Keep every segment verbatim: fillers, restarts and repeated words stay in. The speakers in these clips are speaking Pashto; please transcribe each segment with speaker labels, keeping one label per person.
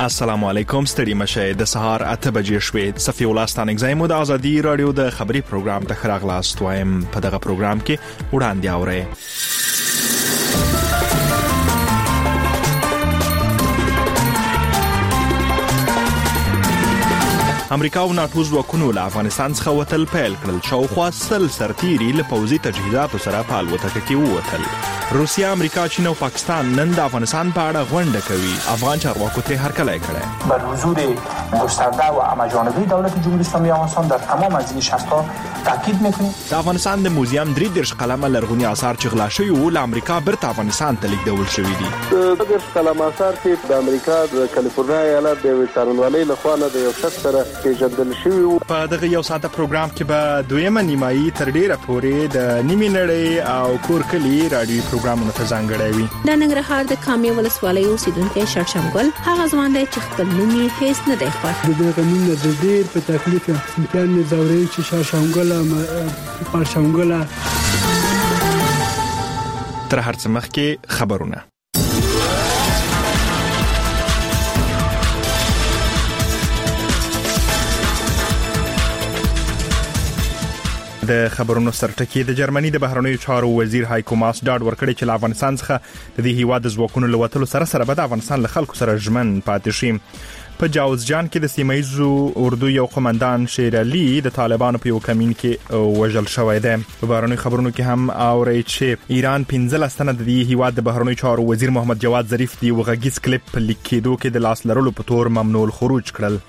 Speaker 1: السلام علیکم، ستړي مشه. د سهار اته بجې شوې. صفي الله ستانګزای مو د ازادي رادیو د خبري پروګرام ته خراغلاست وایم. په دغه پروګرام کې وړاندې اورئ. امریکا او ناتو ځواکونو له افغانستان څخه وتل پیل کړل. شاوخوا سل سرتیري له پوځي تجهیزاتو سره په الوتکه کې ووتل. روسیا، امریکا، چین او پاکستان نن د افغانستان په اړه غونډه کوي. افغان چارواکو ته هرکلی کړی.
Speaker 2: بر حضور گسترده و همه‌جانبه دولت جمهوری اسلامی افغانستان در تمام از این شرط‌ها تاکید می‌کنیم.
Speaker 1: د افغانستان د موزیم درې دېرش قلمه لرغوني آثار چې غلا شوي وو له امریکا بیرته افغانستان ته لیږدول شوي دي.
Speaker 3: د دېرش قلمه آثار چې د امریکا د کالیفورنیا ایالت د څارنوالۍ لخوا نه د یو شخص سره پیژندل شوي وو.
Speaker 1: په دغه یو ساعته پروګرام کې به دویمه نیمایي تر ډیره پورې د نیمې نړۍ او کور کلی رادیوي پروګرامونو ته ځانګړی وي.
Speaker 4: د ننګرهار د کامې ولسوالۍ اوسیدونکو شړشمګل هغه ځوان دی چې خپل نوم یې هیڅ نه دی خوښ.
Speaker 5: د دغه نوم نه د ډېر په تکلیف امکان نه زوري چې شړشمګل پرشمګل.
Speaker 1: تر هر څه مخکې خبرونه. د خبرونو سرټکی. د جرمني د بهرنیو چارو وزیر هایکو ماس ډاډ ورکړی چې له افغانستان څخه د دې هیواد د ځواکونو له وتلو سره سره به د افغانستان له خلکو سره ژمن پاتې شي. په جاوزجان کې د سیمایزو اردو یو قومندان شیر علي د طالبانو په یو کمین کې وژل شوی دی. په بهرنیو خبرونو کې هم اورئ چې ایران پنځلس تنه د دې هیواد د بهرنیو چارو وزیر محمد جواد ظریف دی وغږیز کلیپ په لیک کېدو کې د لاس لرلو په تور ممنوع الخروج کړل.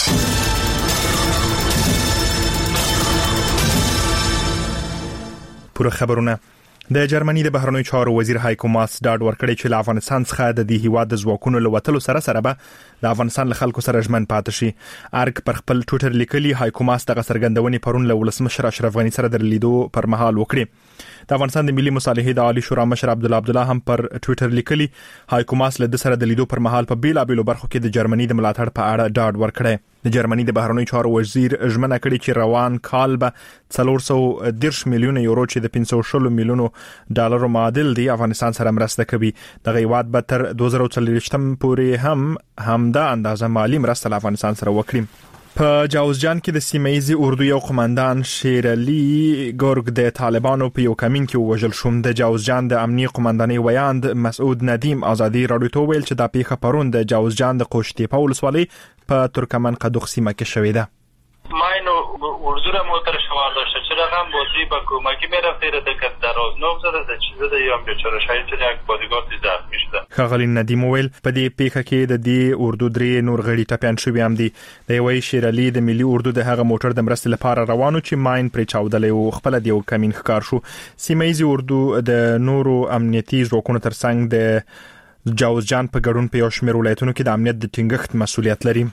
Speaker 1: پوره خبرونه. د جرمني د بهرنیو چارو وزیر هایکو ماس ډاډ ورکړی چې له افغانستان څخه د دې هیواد د ځواکونو له وتلو سره سره به د افغانستان له خلکو سره ژمن پاتې شي. ارګ پر خپل ټویټر لیکلي هایکو ماس دغه څرګندونې پرون له ولسمشر اشرف غني سره د لیدو پر مهال وکړي. د افغانستان د ملي مصالحې د عالی شورا مشر عبدالله عبدالله هم پر ټویټر لیکلي هایکو ماس له د سره د لیدو پر مهال په بیلابېلو برخو کې د جرمني د ملاتړ په اړه ډاډ ورکړی. د جرمني د بهرنیو چارو وزیر ژمنه کړې چې روان کال به څلور سوه دېرش میلیونه یورو چې د پنځه سوه شل میلیونو ډالرو معادل دی افغانستان سره مرسته کوي. دغه هیواد به تر دوه زره څلوېښتم پورې هم همدا اندازه مالی مرسته له افغانستان سره وکړي. په جاوزجان کې د سیمایزي اردو یو قومندان شیر علي ګورګ د طالبانو په یو کمین کې وژل شو. د جاوزجان د امنیه قومندانۍ ویاند مسعود ندیم ازادي رادیو ته ویل چې دا پیښه پرون د جاوزجان د قوشتیپه ولسوالۍ په ترکمن قدوق سیمه کې شوې ده.
Speaker 6: ماینو ورزوره موتر شوار داشته چرا هم بازی با کمکی میرفته را دکت در آز نوم زده ده چیزه ده یا هم بیچاره شاید چرا یک بازیگار دیزرد میشده.
Speaker 1: ښاغلي ندیم ویل په دې پیښه کې د دې اردو درې نور غړي ټپیان شوي هم دي. د یوې شیر علي د ملي اردو د هغه موټر د مرستې لپاره روانو چې ماین پرې چاودلی او خپل د یو کمین ښکار شو. سیمایزي اردو د نورو امنیتي ځواکونو ترڅنګ د جاوزجان په ګډون په یو شمېر ولایتونو کې د امنیت د ټینګښت مسؤلیت لري.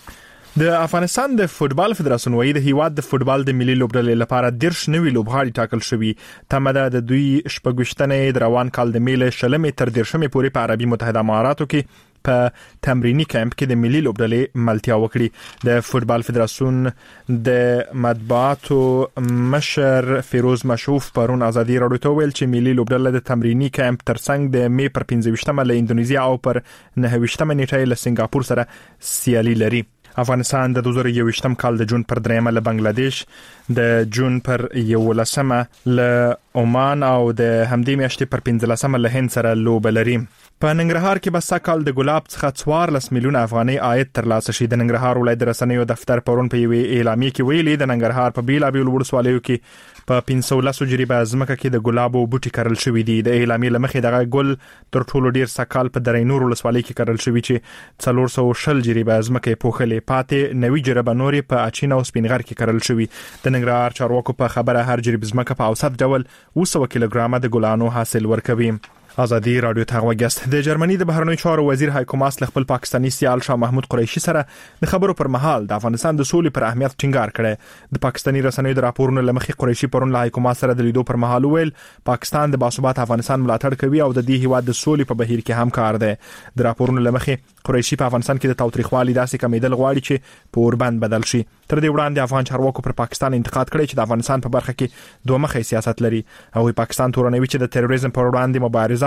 Speaker 1: د افغانستان د فوتبال فدراسیون وايي د هیواد د فوتبال د ملي لوبډلې لپاره دیرش نوي لوبغاړي ټاکل شوي. تمه ده د دوی شپږویشتنې د روان کال د میله شلمې تر دیرشمې پورې په عربي متحده اماراتو کې په تمرینی کمپ کې د ملي لوبډلې ملتیا وکړي. د فوتبال فدراسیون د مطبوعاتو مشر فیروز مشوف پرون ازادي رادیو ته ویل چې ملي لوبډله د تمرینی کمپ ترڅنګ د می پر پنځه ویشتمه له اندونیزیا او پر نهه ویشتمه نیټه له سنگاپور سره سیالي لري. افغانستان د دوه زره یوویشتم کال د جون پر دریمه له بنگلاديش، د جون پر یولسمه له عمان او د همدې میاشتې پر پنځلسمه له هند سره لوبه لري. په ننګرهار کې به سږکال د ګلاب څخه څوارلس میلیونه افغانۍ عاید ترلاسه شي. د ننګرهار ولایت د رسنیو دفتر پرون په یوې اعلامیې کې ویلي د ننګرهار په بیلابېلو ولسوالیو کې په پنځه سوه لس جریبه ځمکه کې د ګلابو بوټي کرل شوي دي. د اعلامیې له مخې دغه ګل تر ټولو ډیر سږکال په درینور ولسوالۍ کې کرل شوي چې څلور سوه شل جریبه ځمکه یې پوښلې. پاتې نوي جریبه نورې په اچین او سپینغر کې کرل شوي. د ننګرهار چارواکو په خبره هر جریب ځمکه په اوسط ډول اوه سوه کیلوګرامه د ګلانو حاصل ورکوي. ازادي رادیو ته وګست. د جرمني د بهرنیو چارو وزیر هایکو ماس له خپل پاکستانی سیال شاه محمود قریشي سره د خبرو پر مهال د افغانستان د سولې پر اهمیت ټینګار کړي. د پاکستانی رسنیو د راپورونو لمخې قریشي پرون له هایکو ماس سره د لیدو پر مهال ویل پاکستان د باثبات افغانستان ملاتړ کوي او د دې هیواد د سولې په بهیر کې همکار دی. د راپورونو لمخې قریشي په افغانستان کې د تاوتریخوالي داسې کمیدل غواړي چې په اوربند بدل شي. تر دې وړاندې افغان چارواکو پر پاکستان انتقاد کړی چې د افغانستان په برخه کې دوه مخې سیاست لري. او پاکستان تورنوي چې د تروریزم پر وړاندې مبارزه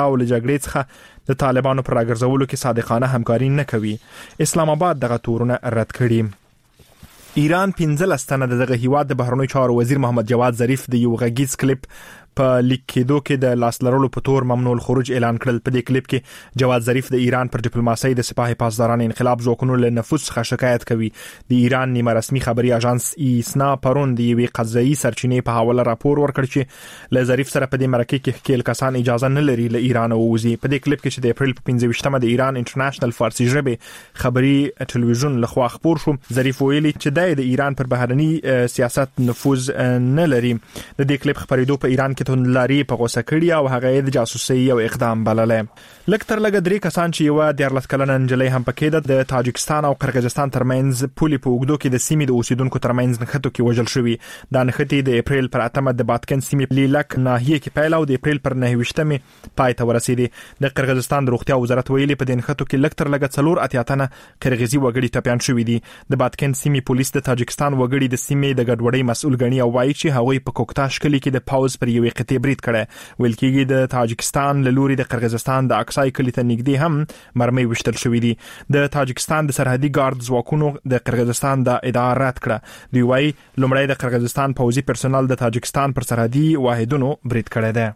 Speaker 1: غزا او جګړې څخه د طالبانو پر راګرځولو کې صادقانه همکاري نه کوي. اسلام آباد دغه تورونه رد کړي. ایران پنځه لسنه دغه هیواد د بهرنیو چارو وزیر محمد جواد ظریف د یو غږیز کلیپ په لیک کېدو کې د لاسلرلو په تور ممنوع الخروج اعلان کړل. په دې کلیپ کې جواد ظریف د ایران پر ډیپلوماسۍ د سپاه پاسداران انقلاب ځواکونو له نفوذ څخه شکایت کوي. د ایران نیمه رسمي خبري اژانس ایسنا پرون د یوې قضایي سرچینې په حواله راپور ورکړ چې له ظریف سره په دې مرکه کې خپل کسان اجازه نه لري له ایران ووزي. په دې کلیپ کې چې د اپریل په پنځه ویشتمه د ایران انټرنیشنل فارسی ژبې خبري ټلویزیون لخوا خبر شو، ظریف ویلي چې د ایران پر بهرني سیاست نفوذ نه لري. د دې کلیپ خبرېدو په ایران کې توندلاري په غوسه کړی او هغه د جاسوسي او اقدام بللې. لکه تر لګ درې کسان چې یو د ارلس کلن انجلۍ هم پکې د تاجکستان او قرغیزستان ترمنځ پولي په وګړو کې د سیمې د اوسیدونکو ترمنځ نښتو کې وژل شوی. دا نښتې د اپریل پر اتمه د باتکن سیمې لیلک ناحیه کې پیل او د اپریل پر نهه ویشتمه پای ته ورسېدي. د قرغیزستان د روغتیا وزارت ویلي په دې نښتو کې لکه تر لګ څلور اتیا تنه قرغیزي وګړي ټپيان شوي دي. د باتکن سیمې پولیس د تاجکستان وګړي د سیمې د ګډوډۍ مسؤل غني او وایي چې هغوی په کوکتاش کلی کې د پاوز پر یوې قطعې برید کړي. ویل کېږي د تاجکستان له لوري د قرغیزستان د اکسای کلی ته نږدې هم مرمۍ وشتل شوې دي. د تاجکستان د سرحدي ګارد ځواکونو د قرغیزستان د ادعا رد کړه. دوی وایي لومړی د قرغیزستان پوځي پرسونل د تاجکستان پر سرحدي واحدونو برید کړی دی.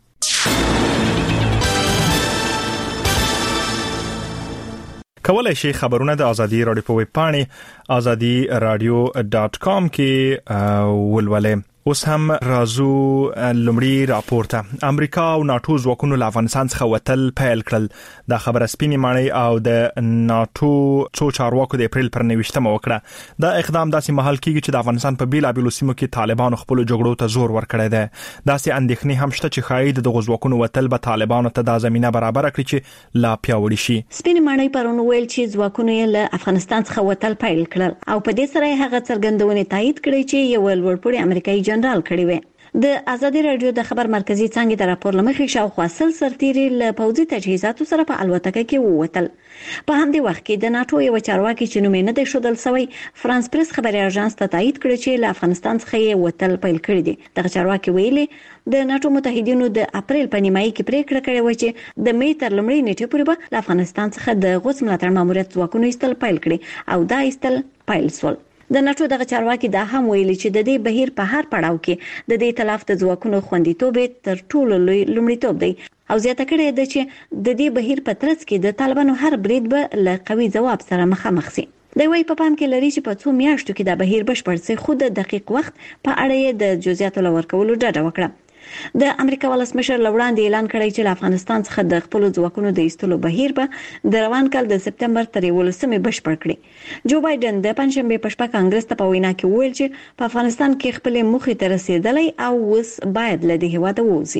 Speaker 1: کولای شي خبرونه د ازادي رادیو په ویب پاڼه ازادي رادیو ډاټ کام کې ولولئ. اوس هم رازو لمړی راپورته. امریکا او ناتو ځواکونو له افغانستان څخه وتل پیل کړل. دا خبره سپینې ماڼۍ او د ناتو څو چارواکو د اپریل پر نوښتمه وکړه. دا اقدام داسې مهال کېږي چې د افغانستان په بیلابېلو سیمو کې طالبانو خپل جګړو ته زور ورکړی دی. داسې اندېښنې هم شته چې ښایي د دغو ځواکونو وتل به طالبانو ته دا زمینه برابر کړي چې لا پیاوړي شي.
Speaker 7: سپینې ماڼۍ پرون ویل چې ځواکونو یې له افغانستان څخه وتل پیل کړل او په دې سره هغه څرګندونې تایید کړې چې یو لوړپوړی امریکایي جنرال کړی وي. د ازادي رادیو د خبر مرکزی څنګه د راپور لمخې شاوخوا سل سرتیري له پوځي تجهیزاتو سره په الوتکه کې ووتل. په همدې وخت کې د ناتو یو چارواکي چې نوم یې نه دی ښودل شوی فرانس پریس خبري اژانس ته تایید کړی چې له افغانستان څخه یې وتل پیل کړی دي. دغه چارواکي ویلي د ناتو متحدینو د اپریل په نیمایي کې پریکړه کړې و چې د مې تر لومړۍ نیټې پورې به له افغانستان څخه د غوڅ ملاتړ ماموریت ځواکونو ایستل پیل کړي او دا ایستل پیل شول. د ناتو دغه چارواکي دا هم ویلي چې د دې بهیر په هر پړاو کې د دې تلاف د ځواکونو خوندیتوب تر ټولو لوی لومړیتوب دی او زیاته کړې ده چې د دې بهیر په ترڅ کې د طالبانو هر برید به له قوي ځواب سره مخامخ شي. د وی په پام کې لري چې په څو میاشتو کې د بهیر بشپړ شي خو د دقیق وخت په اړه د جزئیاتو لور کولو ډاډه وکړه. د امریکا ولسمشر لوړاندې اعلان کړی چې له افغانستان څخه د خپل ځواکونو د ایستلو بهیر به د روان کال د سپتمبر تر یولسمې بشپړ کړي. جو بایدن د پنځشنبه په شپه کانګرس ته په وینا کې وویل چې په افغانستان کې خپل موخې ته رسیدلی او اوس باید له دې هیواده ووځي.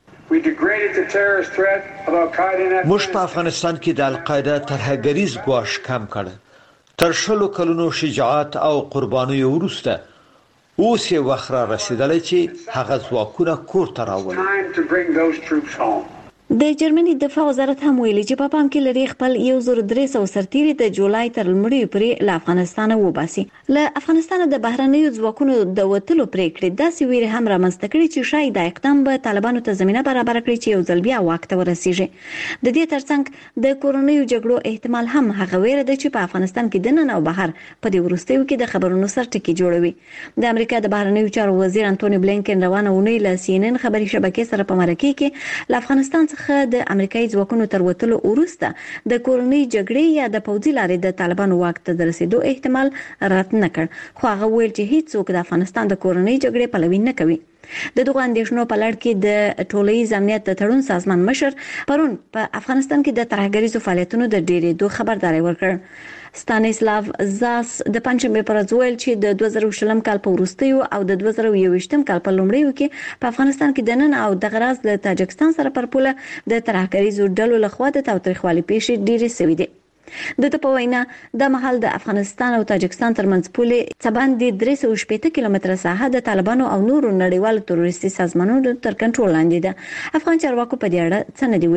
Speaker 8: موږ په افغانستان کې د القاعده ترهګریز ګواښ کم کړ. تر شلو کلونو شجاعت او قربانیو وروسته اوس یې وخت را رسیدلی چې هغه ځواکونه کور ته راولي.
Speaker 7: د جرمني دفاع وزارت هم ویلي چې په پام کې لري خپل یو زر درې سوه سرتیري د جولای تر لومړۍ پورې له افغانستانه وباسي. له افغانستانه د بهرنیو ځواکونو د وتلو پریکړې داسې ویرې هم رامنځته کړي چې شاید دا اقدام به طالبانو ته زمینه برابر کړي چې یو ځل بیا واک ته ورسیږي. د دې ترڅنګ د کورونیو جګړو احتمال هم هغه ویره ده چې په افغانستان کې د نن او بهر په دې وروستیو کې د خبرونو سرټکی جوړوي. د امریکا د بهرنیو چارو وزیر انټونی بلینکن روانه ونی له سی ان ان خبري شبکې سره په مرکه کې له افغانستان څخه د امریکایي ځواکونو تر وتلو وروسته د کورونی جګړې یا د پوځي لارې د طالبانو واک ته رسیدو احتمال رد نه کړ. خو هغه ویل چې هیڅوک د افغانستان د کورونی جګړې پلوي نه کوي. د دغه اندېښنو په لړ کې د ټولنیز امنیت د تړون سازمان مشر پرون په افغانستان کې د ترهګریزو فعالیتونو د ډېرېدو خبرداري ورکړ. ستانیسلاو زاس د پنځمې پر ورځ ویل چې د دوه زره شلم کال په وروستیو او د دوه زره یوویشتم کال په لومړیو کې په افغانستان کې د نن او د غراز له تاجکستان سره پر پوله د ترهګریزو ډلو لخوا د تاوتریخوالي پیښې ډېرې شوې دي. د ته په وینا د محل د افغانستان او تاجکستان ترمنځ پولې څباندې درې سوه شپېته کیلومتره ساحه د طالبانو او نورو نړیوالو تروریستي سازمانونو تر کنټرول لاندې ده. افغان چارواکو په دې اړه څه نه دی ویلي.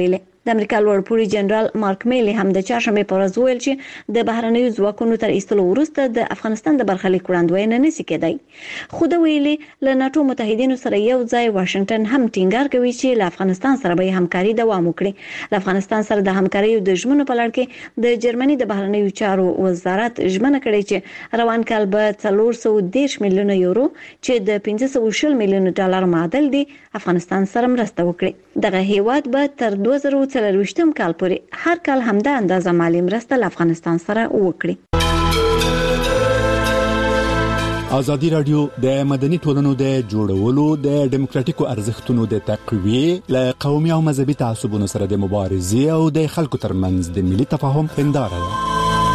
Speaker 7: د امریکا لوړپوړي جنرال مارک میلی هم د چهارشنبه په ورځ ویل چې د بهرنیو ځواکونو تر ایستلو وروسته د افغانستان د برخلیک وړاندوینه نشي کېدای. خو د ویلي له ناتو متحدینو سره یو ځای واشنگټن هم ټینګار کوي چې له افغانستان سره به همکاري دوام وکړي. له افغانستان سره د همکاري د ژمنو په لړ کې د جرمني د بهرنیو چارو وزارت ژمنه کړې چې روان کال به څلور سوه دېرش میلیونه یورو چې د پنځه سوه شل میلیونه ډالر معادل دي افغانستان سره مرسته وکړي. دغه هیواد به تر دوه زره څلرویشتم کال پورې هر کال همدا اندازه مالی مرسته له افغانستان سره وکړي.
Speaker 9: ازادي رادیو د مدني ټولنو د جوړولو د دیموکراتیکو ارزښتونو د تقویه له قومي او مذهبي تعصبونو سره د مبارزې او د خلکو ترمنځ د ملي تفاهم هنداره ده.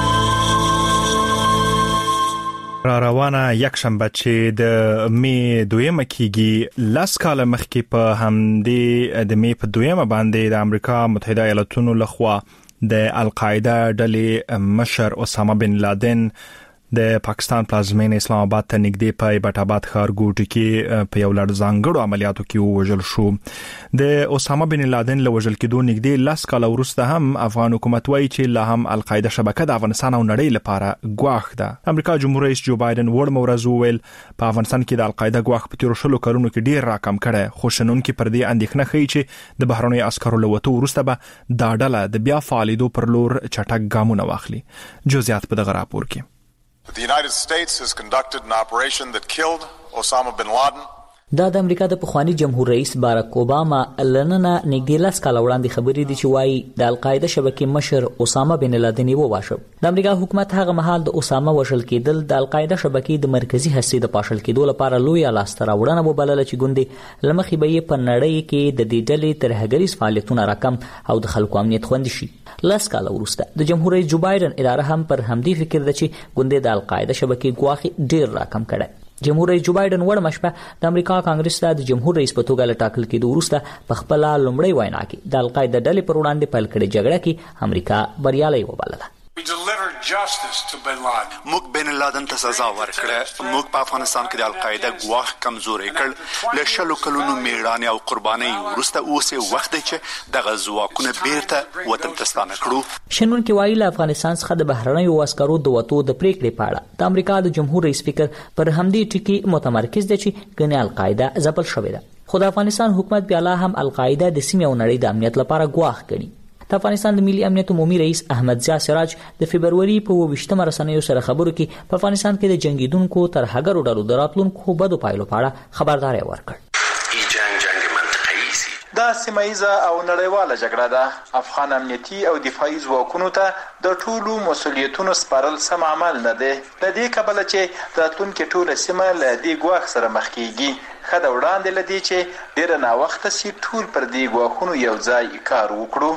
Speaker 1: را روانه یک شنبه چې د می دویمه کېږي لاس کال مخکې په همدې د می په دویمه باندې د امریکا متحده ایالاتونو لخوا د القاعده ډلې مشر اسامه بن لادن د پاکستان پلازمین اسلام آباد ته نږدې په ایبټ آباد ښار ګوټ کې په یو لړ ځانګړو عملیاتو کې وژل شو. د اسامه بن لادن له وژل کېدو نږدې لاس کال وروسته هم افغان حکومت وایي چې لا هم القاعده شبکه د افغانستان او نړۍ لپاره ګواښ ده. امریکا جمهور رئیس جو بایدن وړ مورز وویل په افغانستان کې د القاعده ګواښ په تیر شلو کلونو کې ډیر راکم کړي، خو شنونکو پر دې اندېښنه ښیي چې د بهرنیو عسکرو له وته وروسته به دا ډله د بیا فعالیدو پر لور چټک ګامونه واخلي. جزئیات په دغه راپور کې.
Speaker 10: The United States has conducted an operation that killed Osama bin Laden.
Speaker 11: دا د امریکا د پخوانی جمهور رئیس باراک اوباما لننه نږدې لاس کال وړاندې خبرې دي چې وايي د القاعده شبکې مشر اسامه بن لادن وواژه. د امریکا حکومت هغه مهال د اسامه وژل کېدل د القاعده شبکې د مرکزی هستې د پاشل کېدو لپاره لوی لاسته راوړنه وبلله چې ګوندې لمخې به یې په نړۍ کې د دې ډلې ترهګریز فعالیتونه راکم او د خلکو امنیت خوندي شي. لاس کال وروسته د جمهور رئیس جو بایدن اداره هم پر همدې فکر ده چې ګوندې د القاعده شبکې ګواښ ډیر راکم کړي. جمهور رئیس جو بایدن وړ مشپه د امریکا کانګرس ته د جمهور رئیس په توګه لټاکل کېدو وروسته په خپل لومړی وینا کې د القاعده ډلې پر وړاندې پیل کړې جګړه کې امریکا بریالۍ وبلله.
Speaker 12: موږ بن لادن ته سزا ورکړه. موږ په افغانستان کې د القاعده ګواښ کمزوري کړ. له شلو کلونو میړانې او قربانۍ وروسته اوس وخت دی چې دغه ځواکونه بیرته وطن ته ستانه کړو.
Speaker 11: شنونکي وایي له افغانستان څخه د بهرنیو عسکرو د وتو د پریکړې په اړه د امریکا د جمهور رئیس فکر پر همدې ټکي متمرکز دی چې ګنې القاعده ځپل شوې ده. خو د افغانستان حکومت بیا لا هم القاعده د سیمې او نړۍ د امنیت لپاره ګواښ ګڼي. د افغانستان د ملي امنیت عمومي رئیس احمد ضیاء سراج د فبرवरी په اووه رسنیو سره خبرو کې په افغانستان کې د جنگیدونکو تر هغه ډلو د راتلونکو بدو پایلو په اړه خبرداري ورکړه.
Speaker 2: دا سیمایزه او نړیواله جګړه ده. افغان امنیتي او دفاعي ځواکونو ته د ټولو مسولیتونو سپارل سم عمل نه دی. د دې کبله چې راتلونکي ټوله سیمه له دې ګواښ سره مخ کیږي. خدای وړاندې لدی چې ډیر نه وخت سي ټول پر دې ګواښونو یو ځای کار وکړو.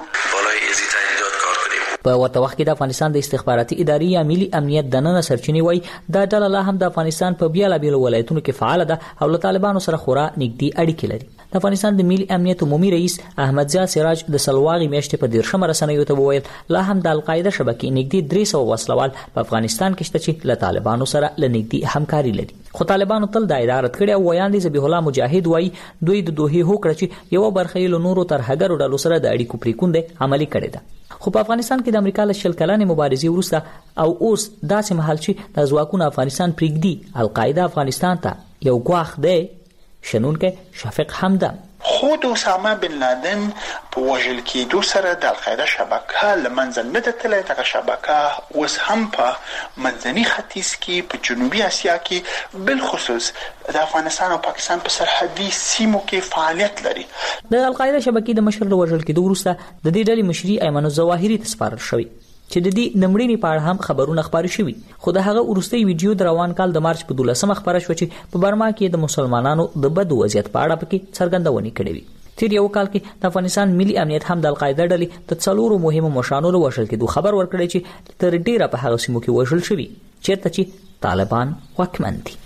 Speaker 11: په ورته وخت کې د افغانستان د استخباراتي ادارې یا ملي امنیت دننه سرچینې وایي دا ډله لا هم د افغانستان په بیلابیلو ولایتونو کې فعال ده او له طالبانو سره خورا نږدې اړیکې لري. د افغانستان د ملي امنیت عمومي رئیس احمد ضیاء سراج د سلواغي میاشتې په دیرشم رسنیو ته وویل لا هم د القاعده شبکې نږدې درې سوه وسلوال په افغانستان کې شته چې له طالبانو سره له نږدې همکاري لري. خو طالبانو تل د ادارت کړي او ویاندې ذبیح الله مجاهد وایي دوی د دوه هوکړه چې یو برخه یې له نورو تر هغه ډلو سره د اړیکو پریکونده عملی کړي ده. خو په افغانستان کې د امریکا له شل کلنې مبارزې وروسته او اوس داسې مهال چې د ځواکونو افغانستان پریږدي القاعده افغانستان ته یو ګواښ دی. شنونکي شفیق حمدان
Speaker 13: خود اسامه بن لادن په وژل کېدو سره د القاعده شبکه لمنځه نه تللی. دغه شبکه اوس هم په منځني ختیځ کې په جنوبي اسیا کې بالخصوص د افغانستان او پاکستان په سرحدي سیمو کې فعالیت لري.
Speaker 11: د القاعده شبکې د مشر له وژل کېدو وروسته د دې ډلې مشري ایمن الظواهري ته سپارل شوی چې د دې نمړینې په اړه هم خبرونه خبري شوي. خو د هغه ورستۍ ویډیو د روان کال د مارچ په دولسمه خبره شو چې په برما کې د مسلمانانو د بد وضعیت په اړه پکې څرګندونې کړې وي. تیر یو کال کې د افغانستان ملي امنیت هم د القاعده ډلې د څلورو مهمو مشرانو له وژل کېدو خبر ورکړی چې تر ډیره په هغه سیمو کې وژل شوي چیرته چې طالبان واکمن دي.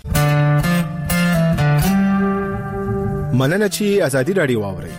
Speaker 14: مننه چې ازادي رادیو واوري.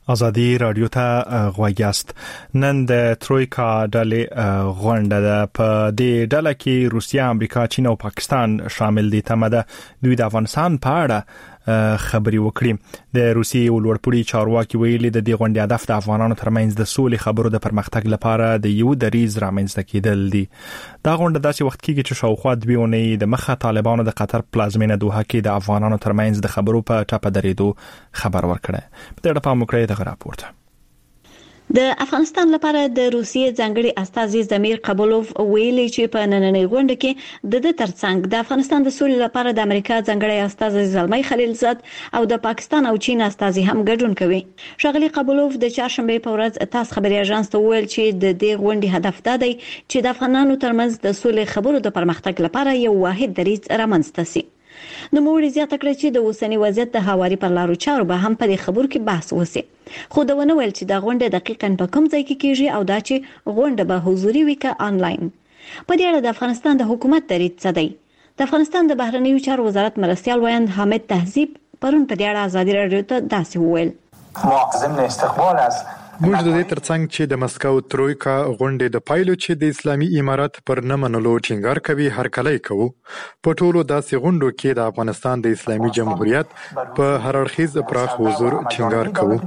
Speaker 1: ازادي رادیو ته غوږیاست. نن د ترویکا ډلې غونډه ده. په دې ډله کې روسیا، امریکا، چین او پاکستان شامل دي. تمده دوی د افغانستان په اړه خبري وکړي. د روسیې ولورپوړي چارواکي ویلي د دې غونډې هدف د افغانانو ترمنځ د سولې خبرو د پرمختګ لپاره د یو دریز رامنځته کېدل دي. دا غونډه داسې وخت کې چې شاوخوا دوه اونۍ د مخه طالبانو د قطر پلازمینه دوحه کې د افغانانو ترمنځ د خبرو په ټاپه درېدو خبر ورکړی. په دې اړه په مکرې د راپورټ
Speaker 7: د افغانستان لپاره د روسیې ځانګړي استازي زمیر قبولوف ویلي چې په نننۍ غونډه کې د د ترڅنګ د افغانستان د سولې لپاره د امریکا ځانګړي استازي زلمي خلیلزاد او د پاکستان او چین استازي هم ګډون کوي. شغلی قبولوف د چهارشنبه په ورځ تاس خبري اژانس ته ویل چې د دې غونډې هدف دا دی چې د افغانانو ترمنځ د سولې خبرو د پرمختګ لپاره یو واحد دریځ رامنځته شي. نو موږ زیاته کړی چې د اوسنی وضعیت د هواري پر لارو چارو به هم په دې خبرو کې بحث وسی. خو دا ونه ویل چې دا غونډه دقیقاً په کوم ځای کې کیږي او دا چې غونډه به حضوري وي که آنلاین. په دې اړه د افغانستان د حکومت دریځ څه دی؟ د افغانستان د بهرنیو چارو وزارت مرستیال ویاند حامد تهذیب پرون په دې اړه ازادي رادیو ته داسې وویل:
Speaker 15: معظم استقبال از موږ د دې ترڅنګ چې د مسکو ترویکا غونډې د پایلو چې د اسلامي امارات پر نه منلو ټینګار کوي هر کله کوو. په ټولو داسې غونډو کې د افغانستان د اسلامي جمهوریت په هر اړخیز پراخ حضور ټینګار کوو.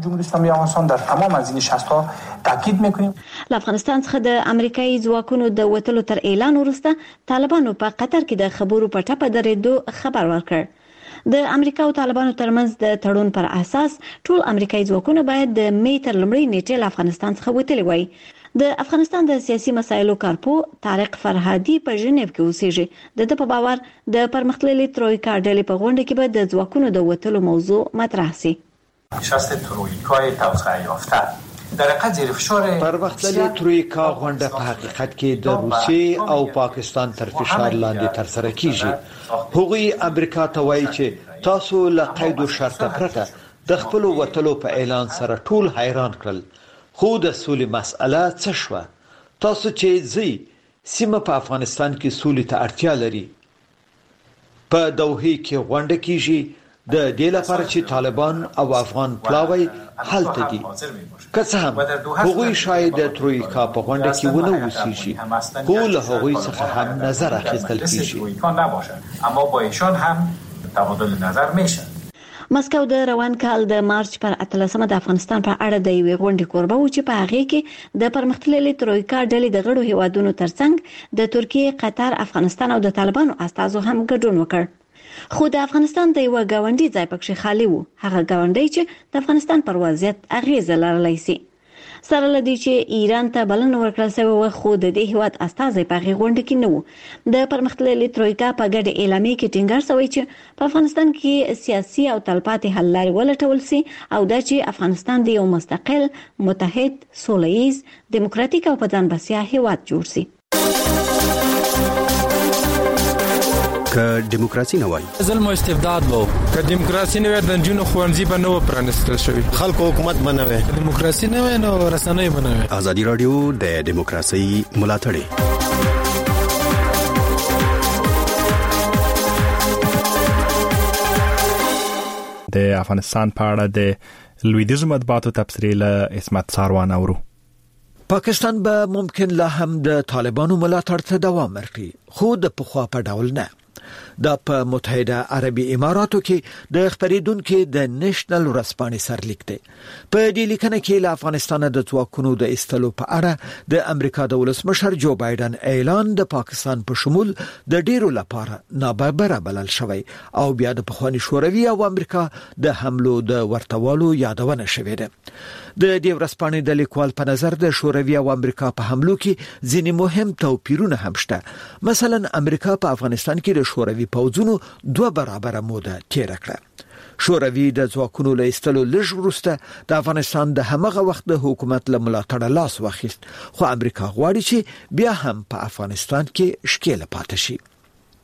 Speaker 7: له افغانستان څخه د امریکایي ځواکونو د وټلو تر اعلان وروسته طالبانو په قطر کې د خبرو په ټاپه درېدو خبر ورکړ. د امریکا او طالبانو ترمنځ د تړون پر اساس ټول امریکایي ځواکونه باید د می تر لومړۍ نیټې له افغانستان څخه وتلي وای. د افغانستان د سیاسي مسایلو کارپو طارق فرهادي په ژنیو کې اوسېږي. د د په باور د پرمختللي ترویکا ډلې په غونډه کې به د ځواکونو د وټلو موضوع مطرح شي.
Speaker 16: نشست ترویکای توسعه یافته در حقیقت زیر فشار
Speaker 8: پرمختللي ترویکا غونډه په حقیقت کې د روسیې او پاکستان تر فشار لاندې تر سره کیږي. هغوی امریکا ته وایي چې تاسو له قید او شرط پرته د خپل وټلو په اعلان سره ټول حیران کړل. خو د سولې مسأله څه شوه؟ تاسو چې زی سیمه په افغانستان کې سولې ته اړتیا لري. په دوحه کې غونډه کیږي د دې لپاره چې طالبان او افغان پلاوی حالت دي. که څه هم هغوی شاید د ترویکا په غونډه کې ونه اوسېږي، خو له هغوی څخه هم نظر اخیستل کیږي.
Speaker 16: اما با ایشان هم تبادل نظر میشه.
Speaker 7: مسکو د روان کال د مارچ پر اتلسمه د افغانستان په اړه د یوې غونډې کوربه و چې په هغه کې د پرمختللي ترویکا ډلې د غړو هیوادونو ترڅنګ د ترکیه، قطر، افغانستان او د طالبانو استازو هم ګډون وکړ. خو د افغانستان د یو غونډې ځای پکې خالی وو، هغه غونډې چې د افغانستان پر وضعیت اغیزه لرلی سي. سره لدی چې ایران ته بلنه ورکړل شوې و، خو د دې هیواد استازي په غونډه کې نه وو. د پرمختللي ترویکا په ګډه اعلامیه کې ټینګار شوی چې په افغانستان کې سیاسي او تلپاتې حل لارې ولټول سي او دا چې افغانستان د یو مستقل، متحد، سولهییز، دیموکراتیک او په ځان بسیا هیواد جوړ سي.
Speaker 17: که دیموکراسي نه وای
Speaker 18: ظلم او استبداد وو، که دیموکراسي نه وای د جنونو خوانزي به نه پرانستل شوی،
Speaker 19: خلکو حکومت بنوي،
Speaker 18: دیموکراسي نه وای نو رسنۍ بنوي.
Speaker 17: ازادي رادیو د دیموکراسي ملاتړ
Speaker 1: د افغانستان په اړه د لویدیځ مطبوعاتو تبصرې له اسمت ساروان اورو.
Speaker 8: پاکستان به ممکن لا هم د طالبانو ملاتړ ته دوام ورکړي، خو د پخوا په ډول نه. دا په متحده عربي اماراتو کې د خبرېدونکو د نېشنل ورځپاڼې سرلیک دی. په دې لیکنه کې له افغانستان د ځواکونو د ایستلو په اړه د امریکا د ولسمشر جو بایدن اعلان د پاکستان په شمول د ډیرو لپاره نابرابر بلل شوی او بیا د پخوانی شوروي او امریکا د حملو د ورتوالو یادونه شوې ده. د دې ورځپاڼې د لیکوال په نظر د شوروي او امریکا په حملو کې ځینې مهم توپیرونه هم شته. مثلا امریکا په افغانستان کې د شوروي پوځونو دوه برابر موده تیر کړه. شوروي د ځواکونو له ایستلو لږ وروسته د افغانستان د همغه وخت د حکومت له ملاتړه لاس واخیست، خو امریکا غواړي چې بیا هم په افغانستان کې شکیل پاتې شي.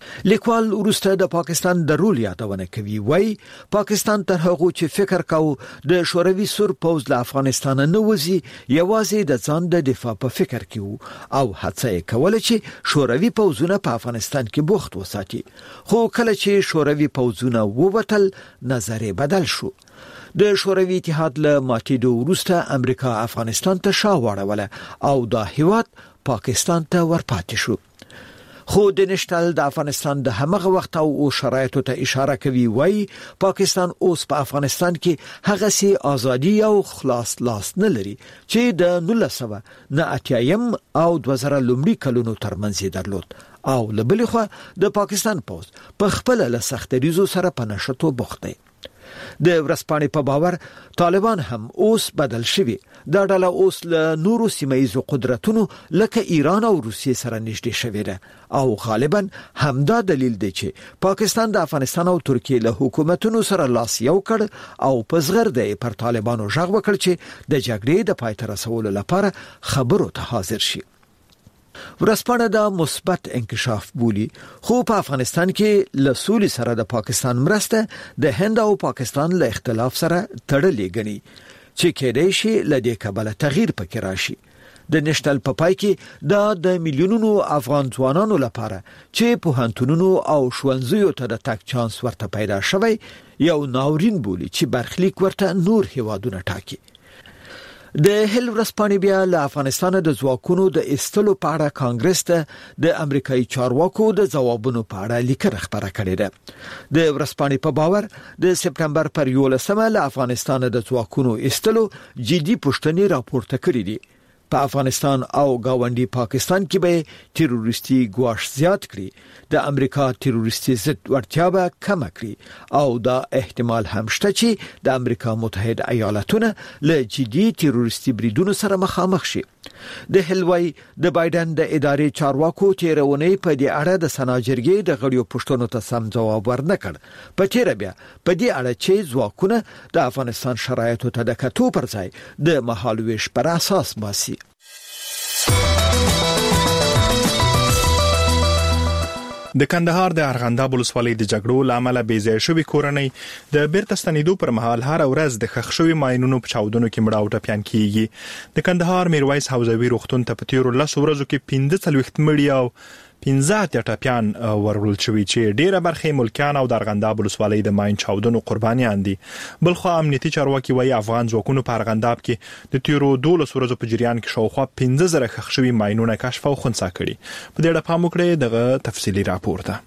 Speaker 8: لیکوال ورسته د پاکستان د رول یادونه کوي، وای پاکستان تر هغه چې فکر کاوه د شوروي سور پوز له افغانستان نه وځي یوازې د ځان د دفاع په فکر کې وو او هڅه یې کوله چې شوروي پوزونه په افغانستان کې بوخت وساتي، خو کله چې شوروي پوزونه ووتل نظر بدل شو. د شوروي اتحاد له ماتېدو وروسته امریکا افغانستان ته شا واړوله او دا هیواد پاکستان ته ورپاتې شو. خو د نشټل د افغانستان د همغه وخت او شرایطو ته اشاره کوي، وای پاکستان اوس په افغانستان کې هغه سي ازادي او خلاص لاس نه لري چې د نولس سوه نه اتیا او دوه زره لومړي کلونو ترمنځ درلود او لبلخوا د پاکستان پوز په خپل له سختریزو سره په نشټو بوخت دی. د ورسپانې په باور طالبان هم اوس بدل شوي، دا ډله اوس له نورو سیمایي قدرتونو لکه ایران او روسیې سره نږدې شوې ده او غالبا همدا دلیل دی چې پاکستان د افغانستان او ترکیې له حکومتونو سره لاس یو کړ او په زغرده پر طالبانو ژغ وکړ چې د جګړې د پای ته رسولو لپاره خبرو ته حاضر شي. ورسپانه دا مثبت انکشاف بولی، خو په افغانستان کې له سولې سره د پاکستان مرسته د هند او پاکستان له اختلاف سره تړلې غني چې کېدای شي له دې کبله تغییر پکې راشي. د نشټل په پای کې دا د میلیونونو افغان ځوانانو لپاره چې په هنتونونو او شونځیو ته د تک چانس ورته پیدا شوی یو ناورین بولی چې برخلیک ورته نور هیوادونه ټاکي. د هل ورسپانې بیا له افغانستان د ځواکونو د استلو په اړه کانګرس ته د امریکایي چارواکو د ځوابونو په اړه لیکنه خبره کړې ده. د ورسپانې په باور د سپټمبر پر یولسمه له افغانستان د ځواکونو استلو جدي پوښتنې راپورته کړې دي. په افغانستان او گاونډي پاکستان کې به تروریستي ګواښ زیات کړي، د امریکا تروریستي ضد ورتیا به کم کړي او دا احتمال هم شته چې د امریکا متحده ایالاتونه له جدي تروریستي بریدونو سره مخامخ شي. د هلوی د بایدن د ادارې چارواکو تیرونی په دې اړه د سناجرګي د غړیو پښتنو ته سم جواب ورنکړ. په تیر بیا په دې اړه چې ځواکونه د افغانستان شرایطو ته د کتو پر ځای د مهالويش پر اساس باسي.
Speaker 1: د کندهار د ارغنداب ولسوالۍ د جګړو لامل بې ځای شوی کورنۍ د بیرته ستنېدو پر مهال هر ورځ د خښ شوی ماينونو په چاودنو کې مړه او ټپيان کیږي. د کندهار میرویس حوزوي روغتون ته په تیرو لس ورځو کې پنځه څلوېښت مړي او پنځه اتیا ټپيان ورول شوي چې ډیره برخه ملکیان او د ارغنداب ولسوالۍ د ماين چاودنو قربانیان دي. بلخو امنیتي چارواکي وايي افغان ځواکونو په ارغنداب کې د تیرو دولس ورځو په جریان کې شاوخوا پنځه زره خښ شوي ماينونه کشف او خنثی کړي. په دې اړه پام وکړئ دغه تفصيلي راپور ته.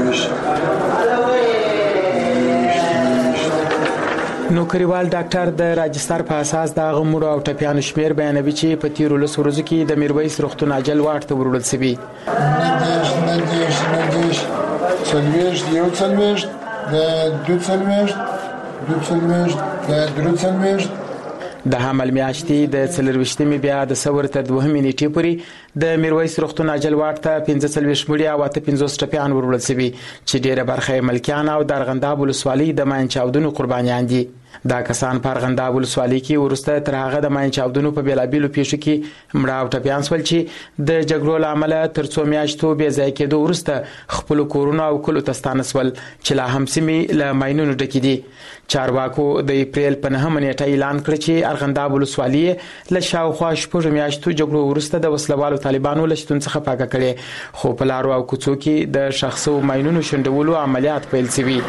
Speaker 19: نوکریوال ډاکټر د راجستر په اساس د غمړو او ټپيانو شمیر بیانوي چې په تیرو لس ورځو کې د میرویس روغتون اجل واټ ته ورول سوي.
Speaker 20: ندیش ندیش ندیش څلوېښت یو څلوېښت د دوه څلوېښت دوه څلوېښت د درې څلوېښت
Speaker 19: د حمل میاشتې د څلرويشتمې بیا د سور تر دوهمې نیټې پورې د میرویس روغتون اجل واټ ته پنځه څلوېښت مړي او اته پنځوس ټپيان ورول سوي چې ډیره برخه ملکیان او د ارغنداب ولسوالۍ د ماین چاودنو قربانیان دي. دا کسان په ارغنداب ولسوالۍ کې ورسته تر هغه د ماین چاودنو په بیلابیلو پیښو کې مړه او ټپيان سول چې د جګړو لامل تر څو میاشتو بې ځای کېدو ورسته خپل کورونه او کلو تستانه سول چې لا هم سیمې له ماینونو ډکې دي. چارواکو د اپریل په نهمه نیټه اعلان کړ چې ارغنداب ولسوالۍ له شاوخوا شپږ میاشتو جګړو ورسته د وسلوالو طالبانو له شتون څخه پاکه کړي، خو په لارو او کوڅو کې د شخصو ماینونو شندولو عملیات پیل شوي.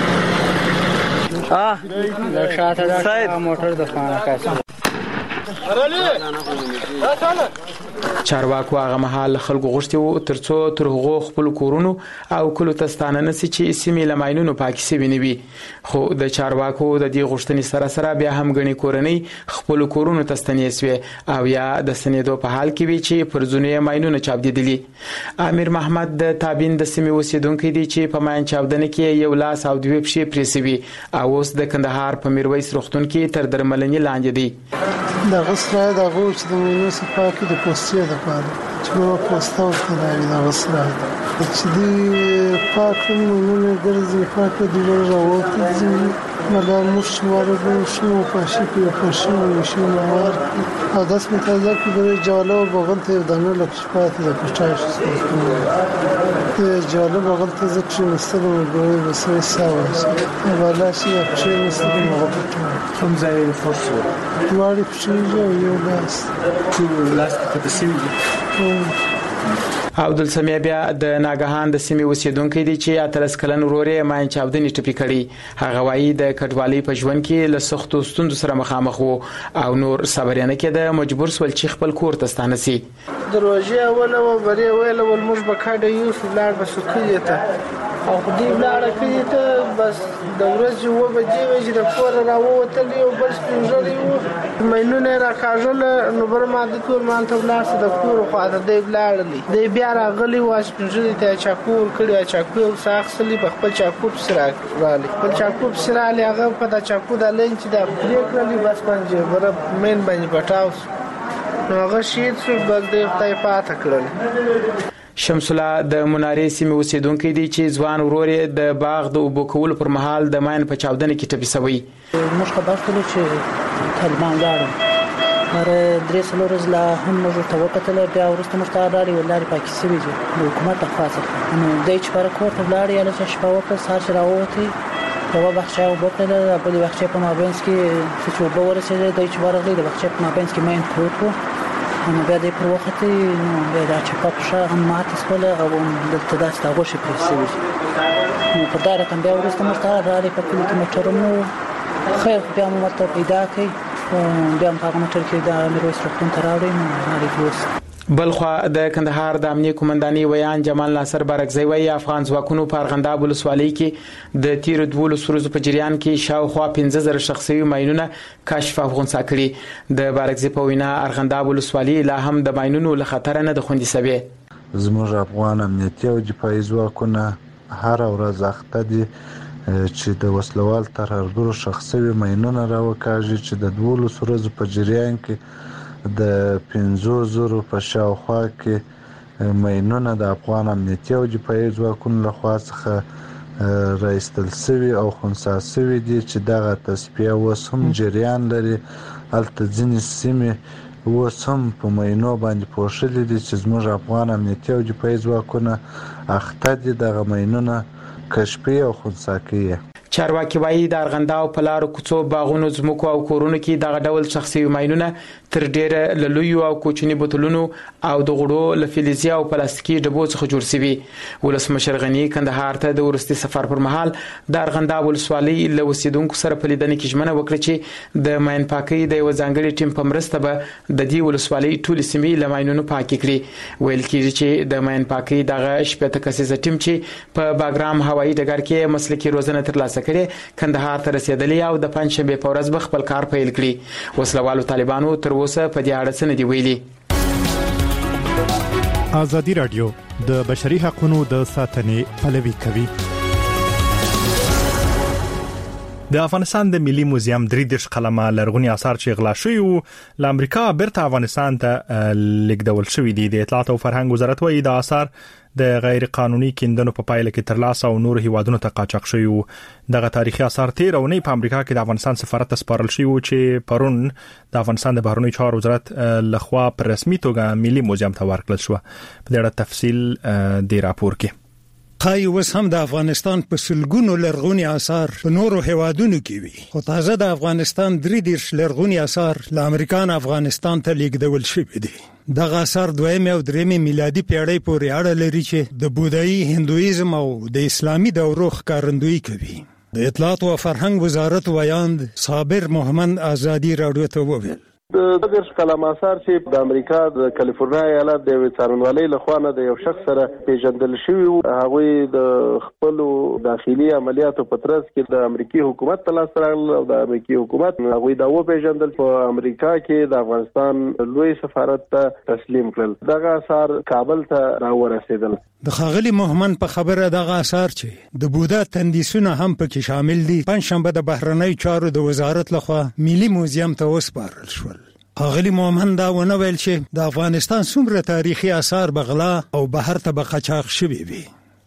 Speaker 21: اه د شاته د موټر د خانه کاسه
Speaker 19: چارواکو هغه مهال خلکو غوښتي وو ترڅو تر هغو خپل کورونو او کلو تستانه نسی چې سیمې لماینونو پاکي سوي نه وي، خو د چارواکو د دې غوښتنې سره سره بیا هم غني کورنۍ خپل کورونو تستنې سوي او یا د سنیدو په حال کې وي چې پرځونه ماینونه چاودېدلي. امیر محمد د تابین د سیمې اوسیدونکو دی چې په ماین چاودنه کې یو لاس او دوه پښې پرې سوي او اوس د کندهار په میرویس روغتون کې تر درملنې لاندې دی.
Speaker 20: د غسره د غوښ د مینو صفه کې د پوستې د پاره چې نو پوسټ او د غسره چې دی پاک مینو ګرځي پاک دی ورغوته
Speaker 5: مالا مش وارد شنو فاشي في فاشي شنو وارد هذا اسمه تازه كبير جالو بغلت دانو لكشفات لكشتاش جالو بغلت زكش مستلم بقول بس سوا ولا شيء شيء مستلم بغلت كم زي فرصة وارد شيء جو يولاس يولاس كتسيجي
Speaker 19: عبدل سمیع بیا د ناګهان د سیمې اوسیدونکو دي چې اتلس کلن ورورې ماین چاودنې ټپي کړي. هغه وایي د کډوالۍ په ژوند کې له سختو ستونزو سره مخامخ وو او نور صبر نه کېده، مجبور سول چې خپل کور ته ستانه سي.
Speaker 3: دروازه اوله و بری ویل ول موږ به کاډه یوسف لاړ بس کړی ته او دې لاړ کړی ته بس د ورځې و بجې وې چې د کور راووتل یو بل سپینځري وو مینونه راکاږل نو بر ما د کور مان ته لاړ د کور خو د دې لاړلې د بیا راغلی واش پنځه ته چاکور کړی چاکور ساخسلی په خپل چاکور سره رالی خپل چاکور سره لاله هغه په دا چاکور د لنچ د پریکړلی بس باندې بر مین باندې پټاوس نو هغه شید شو بل د خدای پاته کړل.
Speaker 19: شمس الله د منارې سیمې اوسیدونکو دي چې ځوان ورورې د باغ د اوبو کول پر مهال د ماین په چاودنې کې ټپي شوی.
Speaker 21: موږ خبر کړو چې طالبان لاړل مر درې څلور ورځې لا هم موږ ته وکتل بیا وروسته موږ ته راړي ولاري پاکي سوي دي د حکومت خاصه نو د چ پر کور ته لاړي یا چې شپه وکړ سار چې راووتي په بخښه او بوکل په بخښه په مابینس کې چې وبو ورسېده د چ ورغلي د بخښه په مابینس کې مین پروت نو بیا د پر وخت نو بیا د چپاپ شغه ماته سپله او د تداس د غوښه پرسي نو په دا رقم بیا ورسته مرته راځي په کلی کې موټرونو خیر بیا مو مرته پیدا کړي بیا په موټر کې د میرویس روغتون ته راوړي نو هغه فلوس.
Speaker 19: بلخوا د کندهار د امنیه قومنداني ویان جمال ناصر بارکزی وی افغان ځواکونو په ارغنداب ولسوالۍ کې د تیر دولس ورځو په جریان کې شاوخوا پنځه زره شخصي ماینونه کشف او خنثی کړي. د بارکزی په وینا ارغنداب ولسوالۍ لا هم د ماینونو له خطر نه د خوندي سوي.
Speaker 22: زموږ افغان امنیتي او دفاعي ځواکونه هر ورځ اخته دي چې د وسلوال ترهګرو شخصي ماینونه راوکاږي چې د دولس ورځو په جریان کې د پنځو زرو په شاوخوا کې ماینونه د افغان امنیتي او دفاعي ځواکونو لخوا څخه راایستل شوي او خنثی شوي دي چې دغه تصفیه اوس هم جریان لري. هلته ځینې سیمې اوس هم په ماینو باندې پوښلي دي چې زموږ افغان امنیتي او دفاعي ځواکونه اخته دي دغه ماینونه کشفي او خنثی کوي.
Speaker 19: چارواکي وایي د ارغنداو په لارو کوڅو باغونو ځمکو او کورونو کې دغه ډول شخصي ماینونه تر ډیره له لویو او کوچني بوتلونو او د غړو له فلزي او پلاستیکي ډبو څخه جوړ شوي. ولسمشر غني کندهار ته د ورستي سفر پر مهال د ارغنداب ولسوالۍ له اوسیدونکو سره په لیدنه کې ژمنه وکړه چې د ماین پاکۍ د یو ځانګړي ټیم په مرسته به د دې ولسوالۍ ټولې سیمې له ماینونو پاکې کړي. ویل کېږي چې د ماین پاکۍ دغه شپږ کسیزه ټیم چې په باګرام هوایي ډګر کې مسلکي روزنه ترلاسه کړې کندهار ته رسیدلی او د پنځشنبه په ورځ به خپل کار پیل کړي. وسلوالو طالبانو تر اوسه په دې اړه څه نه دی ویلي.
Speaker 15: ازادي رادیو د بشري حقوقو د ساتنې پلوي کوي.
Speaker 1: د افغانستان د ملي موزیم درې دیش قلمه لرغونی آثار چې غلا شوی وو ل امریکا بیرته افغانستان ته لیږدول شوی دي. د اطلاعات او فرهنګ وزارت وایي د آثار د غیر قانوني کیندنو په پایله کې ترلاسه او نور هیوادونو ته قاچاق شوی وو. دغه تاریخي آثار تیر او نه په امریکا کې د افغانستان سفارت ته سپارل شوی وو چې پرون د افغانستان د بهرنیو چارو وزارت لخوا په رسمي توګه ملي موزیم ته ورکړل شو. په دې اړه تفصیل د راپور کې
Speaker 23: خای اوس هم د افغانستان په سلګونو لرغونی آثار په نورو هیوادونو کې وي. خو تازه د افغانستان درې دیش لرغونی آثار له امریکا افغانستان ته لیږدول شوي دي. دغه آثار دویم او دریم میلادي پیړۍ پورې اړه لري چې د بودایي هندویزم او د اسلامي دورو ښکارندویي کوي. د اطلاعات او فرهنګ وزارت ویاند صابر محمد ازادي راډیو ته وویل
Speaker 24: د درس کلام آثار چې د امریکا د کالیفورنیا ایالت د څارنوالۍ لخوا نه د یو شخص سره پیژندل شوی او هغه د خپل داخلي عملیاتو په ترڅ کې د امریکایي حکومت په لاس راغله او د امریکایي حکومت هغه دا و پیژندل په امریکا کې د افغانستان لوی سفارت ته تسلیم کړل. دغه آثار کابل ته راورسېدل.
Speaker 23: د خاغلی محمد په خبره دغه آثار چې د بودا تندیسونه هم پکې شامل دي پنځشنبه د بهرنیو چارو د وزارت لخوا ملي موزیم ته وسپارل شول. خاغلی محمد دا ونه ویل چې د افغانستان څومره تاریخي آثار بغلا او بهر ته بقاچاق شوي وي.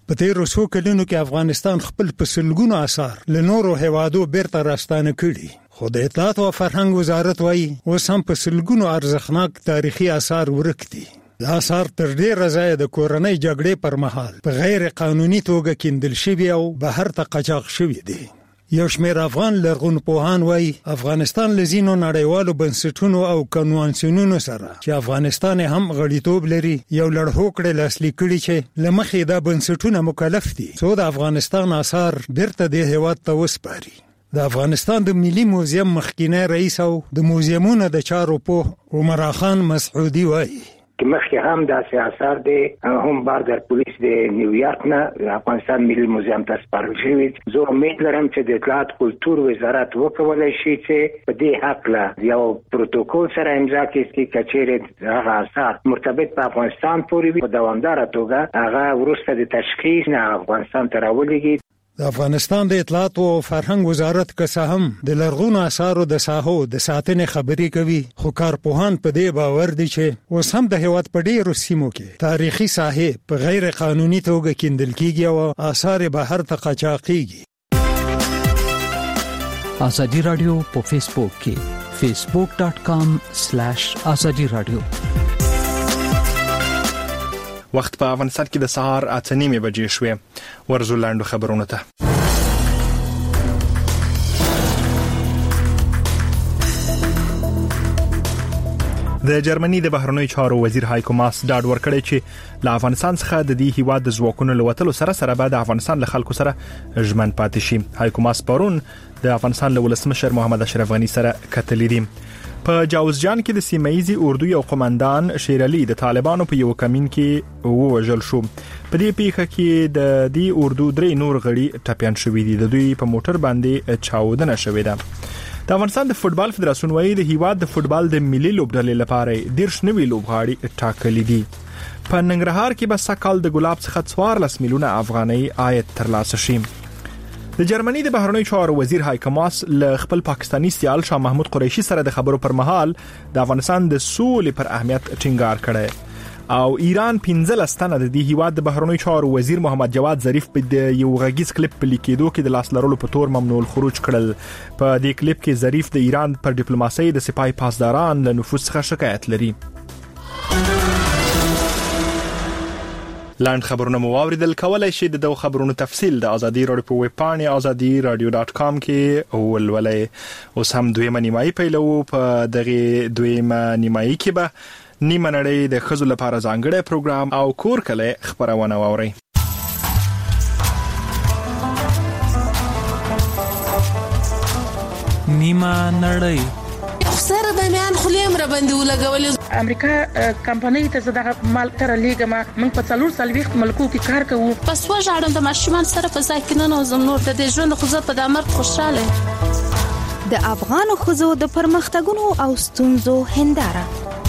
Speaker 23: په تیرو څو کلونو کې افغانستان خپل پسلګونو آثار له نورو هیوادو بیرته راستانه کړي، خو د اطلاعات او فرهنګ وزارت وایي اوس هم پسلګونو ارزښتناک تاریخي آثار ورک دي. دا آثار تر ډیره ځایه د کورنۍ جګړې پر مهال په غیر قانوني توګه کیندل شوي او بهر ته قاچاق شوي دي. یو شمېر افغان لرغونپوهان وایي افغانستان له ځینو نړیوالو بنسټونو او کنوانسیونونو سره چې افغانستان هم غړیتوب لري یو لړهوکړه لاسلیک کړي چې له مخې دا بنسټونه مکلف دي څو د افغانستان آثار بیرته د هیواد ته وسپاري. د افغانستان د ملي موزیم مخکینی رئیس او د موزیمونو د چارو پوه عمر خان مسعودي وایي
Speaker 4: که مخکې هم د سیاست د هم باردر پولیس د نیویورک نه افغانستان ملي موزیم ته سپارل شوی. زه امید لرم چې د اطلاعات کلتور وزارت وکولای شي چې په دې حق له یو پروتوکول سره امضا کړي چې کچېرې هغه آثار مرتبط په افغانستان پورې وي په دوامداره توګه هغه وروسته د تشخیص نه افغانستان ته راولېږي.
Speaker 23: د افغانستان د اطلاعات او فرهنګ وزارت که هم د لرغونو آثارو د ساحو د ساتنې خبرې کوي، خو کارپوهان په دې باور دي چې اوس هم د هیواد په ډیرو سیمو کې تاریخي ساحې په غیر قانوني توګه کیندل کیږي او آثار بهر ته قاچاقېږي.
Speaker 6: ازادي رادیو په فیسبوک کې facebook dot com slash azadi radio.
Speaker 1: وخت په افغانستان کې د سهار اته نیمې بجې شوې. ورزو لاندو خبرونه ته. د جرمني د بهرنیو چارو وزیر هایکو ماس ډاډ ورکړی چې له افغانستان څخه د دې هیواد د ځواکونو لوتلو سره سره به د افغانستان له خلکو سره ژمن پاتې شي. هایکو ماس پرون د افغانستان له ولسمشر محمد اشرف غنی سره کتلې دي. په جاوزجان کې د سیمایي اردو یو قومندان شیر علي د طالبانو په یو کمین کې ووژل شو. په دې پیښه کې د دې اردو درې نور غړي ټپيان شوي دي. د دوی په موټر باندې چاودنه شوې ده. د افغانستان د فوتبال فدراسیون وايي د هیواد د فوتبال د ملي لوبډلې لپاره دیرش نوي لوبغاړي ټاکلي دي. په ننګرهار کې به سکهال د ګلاب څخه څوارلس میلیونه افغانۍ عاید ترلاسه شي. د جرمني د بهرنیو چارو وزیر هایکو ماس له خپل پاکستانی سیال شاه محمود قریشي سره د خبرو پر مهال د افغانستان د سولې پر اهمیت ټینګار کړی او ایران پنځه لستنه د دې هیواد د بهرنیو چارو وزیر محمد جواد ظریف په د یو غږیز کلیپ په لیکېدو کې د لاس لرلو په تور ممنوع الخروج کړل. په دې کلیپ کې ظریف د ایران پر ډیپلوماسۍ د سپای پاسداران له نفوذ څخه شکایت لري. لاند خبرونه مو واوریدل. کولای شئ د دوه خبرونو تفصیل د ازادي رادیو په ویب پاڼه ازادي رادیو ډاټ کام کې ولولئ. اوس هم دویمه نیمایي پیلو. په دغه دویمه نیمایي کې به نیمه نړۍ د ښځو لپاره ځانګړی پروګرام او کور کله خبرونه واورئ.
Speaker 9: نیمه نړۍ
Speaker 10: سره د میان خلیم را باندې ولګولې.
Speaker 21: امریکا کمپنۍ ته زده مال تر لیګه ما من په څلور سلويخت ملکو کې کار کوو.
Speaker 10: پس وژاړم د ماشومان سره په ځای کې نه نوزم نور د ژوند خو زه په دامر خوشاله.
Speaker 25: د افغان خزو د پرمختګونو او ستونزو هنداره.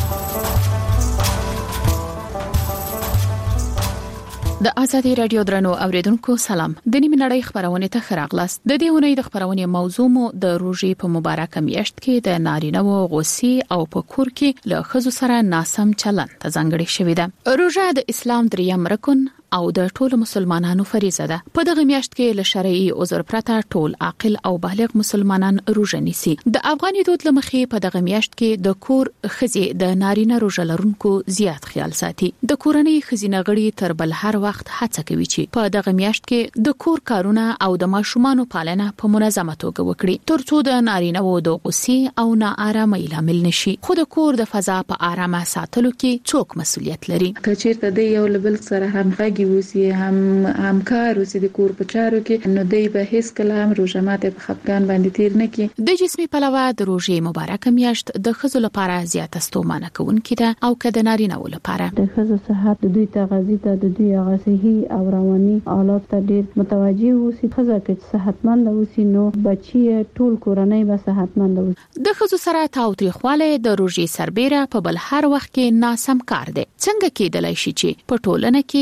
Speaker 26: د ازادي رادیو درنو اوریدونکو سلام. د نیمه نړۍ خبرونه ته خراغلاست. د دې ونې د خبرونه موضوع مو د روزي په مبارکه میاشت کې د نارینه او غوسی او په کور کې له خزو سره ناسم چلند ته ځانګړی شوی ده. روزه د اسلام دریم رکن او د ټولو مسلمانانو فریضه ده. په دغه میاشت کې له شرعي عذر پرته ټول عاقل او بالغ مسلمانان روزه نیسي. د افغاني دود لمخې په دغه میاشت کې د کور خزي د نارینه روزه لرونکو زیات خیال ساتي. د کورنۍ خزینه غړي تر بل هر وخت هڅه کوي چې په دغه میاشت کې د کور کارونه او د ماشومانو پالنه په منظمه توګه وکړي ترڅو د نارینه وو د غوسې او ناارامۍ لامل نشي. خو د کور د فضا په آرامه ساتلو کې څوک مسؤلیت لري؟
Speaker 27: کچېرته د یو لبل سره همغږي وسی هم همکار وسی د کور په چارو کې نو دی به هیڅ کله هم روزه ماته په خپګان باندې تیر نه کی.
Speaker 26: د جسمي پلوه د روزې مبارکه میاشت د خزو لپاره زیاته ستومانه کوونکې ده او که د نارینه و لپاره
Speaker 27: د خزو صحت د دوی تغذیه ته د دوی غذایی او رواني حالات ته ډیر متوجي وسی. خزه کې صحتمند وسی نو بچي ټول کورنۍ به صحتمند وسی.
Speaker 26: د خزو سره تاوتریخواله د روزې سربېره په بل هر وخت کې ناسم کار دی. څنګه کېدلای شي چې په ټولنه کې د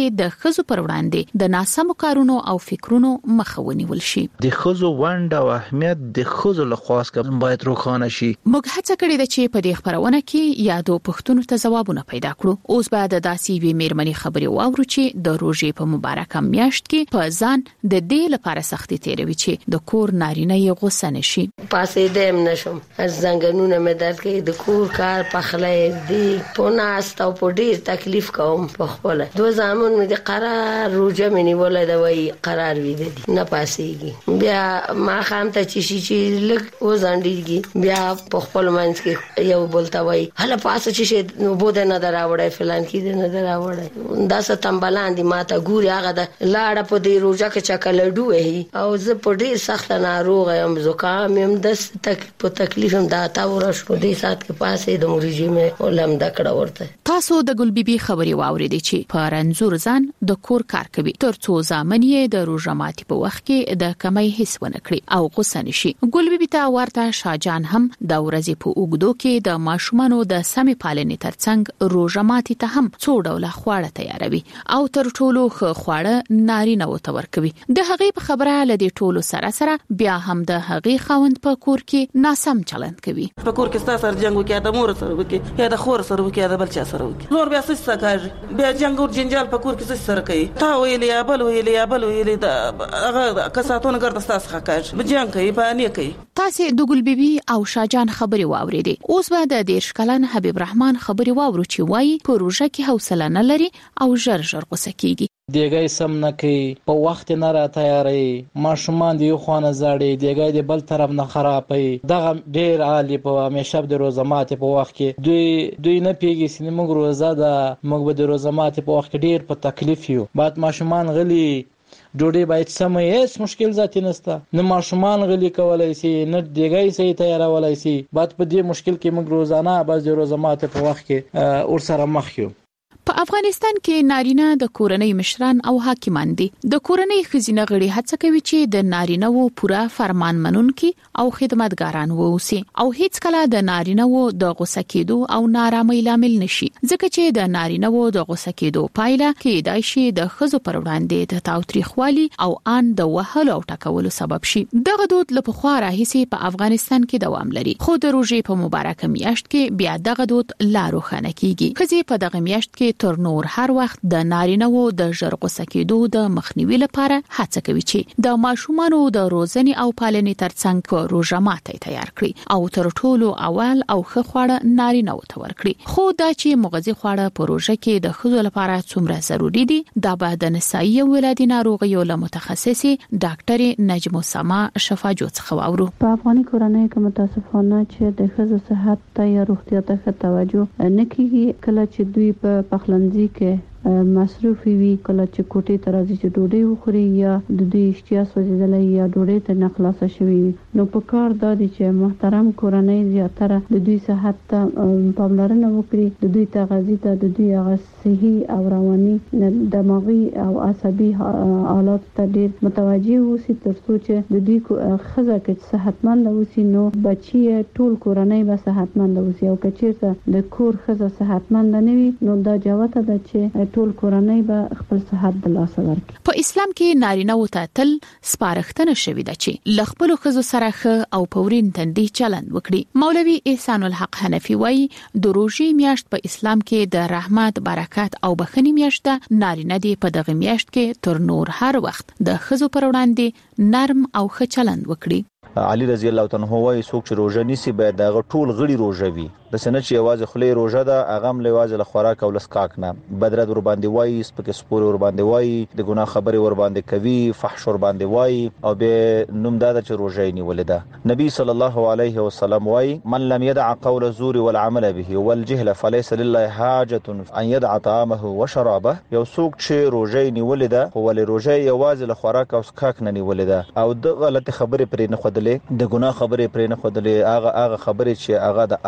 Speaker 26: خزو پر وړاندې د ناسمو کارونو او فکرونو مخه ونیول شي.
Speaker 2: د خزو ونډه او اهمیت د خزو له خوا څخه باید روښانه شي.
Speaker 26: موږ هڅه کړې ده چې په دې خبرونه کې یادو پښتنو ته ځوابونه پیدا کړو. اوس بعد د داسې وی میرمنې خبرې واورو چې د روزې په مبارکه میاشت کې په ځان د دې لپاره سختي تیروي چې د کور نارینه یې غوسه نشي.
Speaker 9: پاسې دیم نشم از زنګنونه مې درد کوي د کور کار پخلې دی پوناست او په ډیر تکلیف کوم په خپل دوه زامن مې د قرار روزه مې نیولې دا وای قرار وی دی نه پاسېږي بیا ما خام ته چې شي چې لګ وزاندېږي بیا په خپل منځ کې یو بولتا وای هله پاسه چې نو بده نه دراوړې فلان کې نه دراوړې دا ست تنبلان دي ماته ګوري هغه د لاړه په دې روزه کې چکلډو وې او زه په ډیر سخت ناروغ یم زکام یم د تک په تکلیف هم دا تا ورش په دې سات کې پاسې د مریضي مې ولم دکړه ورته.
Speaker 26: تاسو د ګل بیبي خبري واورېدې چې په رنزور ځان د کور کار کوي ترڅو ځامن یې د روزه ماتي په وخت کې د کمای حس ونه کړي او غوسه نشي. ګل بیبي ته ورته شاجان هم د ورځې په اوګدو کې د ماشومانو د سمې پالنې ترڅنګ روزه ماتي ته هم څو ډول خواړه تیاروي او تر ټولو ښه خواړه نارینه وته ورکوي. د هغې په خبره لدی ټولو سره سره بیا هم د هغې خاوند په کور کې ناسم چلند کوي.
Speaker 11: په کور کې ستاسو سره جنگ وکړي د مور سره وکړي یا د خور سره وکړي د بل چا سره وکړي نور بیا څه څه کوي بیا جنگ او جنجال په کور کې څه سره کوي تا ویلې یا بل ویلې یا بل ویلې دا هغه کساتونه ګرځي تاسو ښه کوي جنگ کوي باندې کوي.
Speaker 26: تاسو د ګل بیبي او شاجان خبري واورېدې. اوس به د دیرش کلن حبیب رحمان خبري واورو چې وایي پروژه کې حوصله نه لري او ژر ژر غوسه کیږي.
Speaker 12: دیګای سم نه کوي په وخت نه را تیاری ماشومان دی خو نه زړی دیګای دی بل طرف نه خرابې دغه ډیر عالی په همیشه د روزمات په وخت کې دوی دوی نه پیږي چې موږ روزه ده موږ به د روزمات په وخت کې ډیر په تکلیف یو بعد ماشومان غلي جوړې باید سمې هیڅ مشکل ذاتی نسته نه ماشومان غلي کولای شي نه دیګای سي تیارولای شي بعد په دې مشکل کې موږ روزانه بعض روزمات په وخت کې اور سره مخ یو.
Speaker 26: په افغانستان کې نارینه د کورنۍ مشران او حاکمان دي. د کورنۍ ښځینه غړي هڅه کوي چې د نارینه وو پوره فرمان منونکي او خدمتګاران ووسي او هیڅ کله د نارینه وو د غوسه کېدو او نارامۍ لامل نشي ځکه چې د نارینه وو د غوسه کېدو پایله کېدای شي د ښځو پر وړاندې د تاوتریخوالي او ان د وهلو او ټکولو سبب شي. دغه دود له پخوا راهیسې په افغانستان کې دوام لري خو د روزې په مبارکه میاشت کې بیا دغه دود لا روښانه کیږي. ښځې په دغه میاشت کې تر نور هر وخت د نارینه وو د ژر غوسه کېدو د مخنیوي لپاره هڅه کوي چې د ماشومانو د روزنې او پالنې ترڅنګ په روزه ماتي تیار کړي او تر ټولو اول او ښه خواړه نارینه وو ته ورکړي. خو دا چې مغذي خواړه په روزه کې د ښځو لپاره څومره ضروری دي دا به د نسایي او ولادي ناروغیو له متخصصي ډاکټر نجم سما شفاجو څخه واورو.
Speaker 27: په افغاني کورنۍ کې متاسفانه چې د ښځو صحت ته یا روغتیا ته توجه نه کیږي کله چې دوی په پخلنځي کې مصروفي وي کله چې کوټې ته راځي چې ډوډۍ وخوري یا د دوی اشتیا سوځیدلې یا ډوډۍ ته نه خلاصه شوي نو په کار دا دي چې محترم کورنۍ زیاتره د دوی صحت ته پاملرنه وکړي د دوی تغذیه ته د دوی هغه صحي او رواني دماغي او عصبي حالات ته ډیر متوجي اوسي ترڅو چې د دوی ښځه کې صحتمند اوسي نو بچي ټول کورنۍ به صحتمند اوسي او کچېرته د کور ښځه صحتمند نه وي نو دا جوته ده چې ټول کورنۍ به خپل صحت د لاسه ورکړي.
Speaker 26: په اسلام کې نارینه او تل سپارښتنه شوې ده چې لخپل خزو سره ښه او پورین تندې چلند وکړي. مولوي احسان الحق حنفي وایي د روزې میاشت په اسلام کې د رحمت برکت او بخښنې میاشت ده. نارینه دی په دغه میاشت کې تر نور هر وخت د خزو پر وړاندې نرم او ښه چلند وکړي.
Speaker 13: علي رضی الله تعالی عنہ وايي څوک چې روزه نیسي باید دغه ټول غړي روزه وي د سنت چې आवाज خلې روزه ده هغه هم لواز له خوراک او لسکاک نه بدرت ور باندې وایي سپک سپور ور باندې وایي د ګناه خبره ور باندې کوي فحش ور باندې وایي او به نوم دا چې روزه نیولې ده. نبی صلی الله علیه وسلم وايي من لم يدع قول الزور والعمل به والجهل فليس لله حاجه ان يدع طعامه وشرابه. یو څوک چې روزه نیولې ده خو ولې روزه आवाज له خوراک او لسکاک نه نیولې ده او د غلط خبره پرې نه خدلې د ګناه خبره پرې نه خدلې هغه هغه خبره چې هغه د اخلاق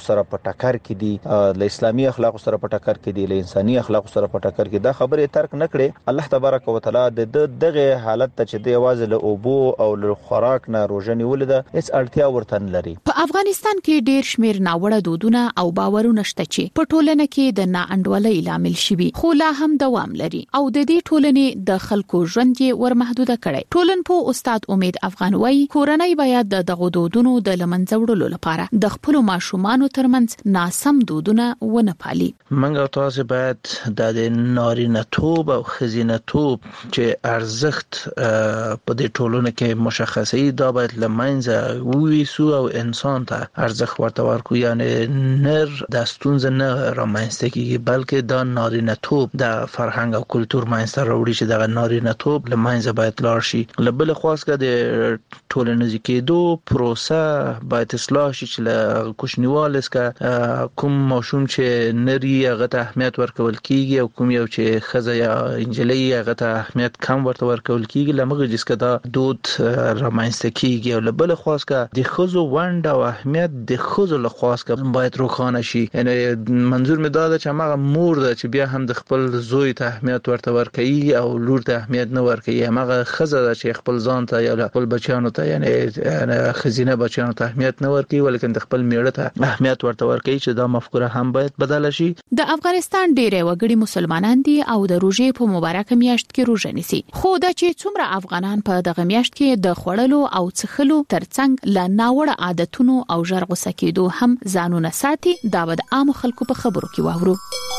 Speaker 13: سره په ټکر کې دي، له اسلامي اخلاق سره په ټکر کې دي، له انساني اخلاق سره په ټکر کې. دا خبره ترک نکړي. الله تبارک وتعالى د دغه حالت ته چې د आवाज له اوبو او له خوراک نه روزنی ولده هیڅ اړتیا ورته نه لري.
Speaker 26: په افغانستان کې ډیر شمیر ناوړه دودونه او باورونه شته چې په ټولنه کې د ناانډولۍ لامل شوي، خو لا هم دوام لري او د دې ټولنې د خلکو ژوند کې ورمحدوده کړي. ټولنپوه استاد امید افغان وايي کورنۍ باید د دغه دودونو د لمنځه وړلو لپاره د خپل ماشومانو ترمنځ ناسم دودونه ونه پالي.
Speaker 2: منګه تاسو باید د نارینه توب او خزینه توب چې ارزښت په دې ټولنه کې مشخصي دا باید لمنځه وویسو او انسان ته ارزښت ورته ورکو. یعنی نر د ستونزه نه رامنځته کیږي بلکې دا نارینه توب د فرهنګ او کلچر منځته راوړي چې دا نارینه توب لمنځه باید لاړ شي. لبل خاص که د ټولنیز کېدو پروسه باید اصلاح شي چې له کوچنیوال څخه کوم ماشوم چې نری هغه ته اهمیت ورکول کیږي او کوم یو چې خزه یا انجلۍ هغه ته اهمیت کم ورته ورکول کیږي لمغه جسکه دا دود رامنځته کیږي. او لبل خاص که د خزو وند او اهمیت د خزو له خاص که باید روښانه شي. یعنی منظور مې دا ده چې هغه مور ده چې بیا هم د خپل زوی ته اهمیت ورته ورکوي او لور ته اهمیت نه ورکوي. هغه خزه ده چې خپل ځان ته یا خپل بچیانو ته یعنی خزینه بچیانو ته اهمیت نه ورکوي ولیکن د خپل میړه ته اهمیت ورته ورکوي چې دا مفکوره هم باید بدل شي.
Speaker 26: د افغانستان ډېر وګړي مسلمانان دي او د روزې په مبارکه میاشت کې روزه نیسي. خو دا چې څومره افغانان په دغه میاشت کې د خوړلو او څښلو ترڅنګ له ناوړه عادتونو او ژر غوسه کېدو هم ځانونه ساتي دا به د عام خلکو په خبرو کې واورو.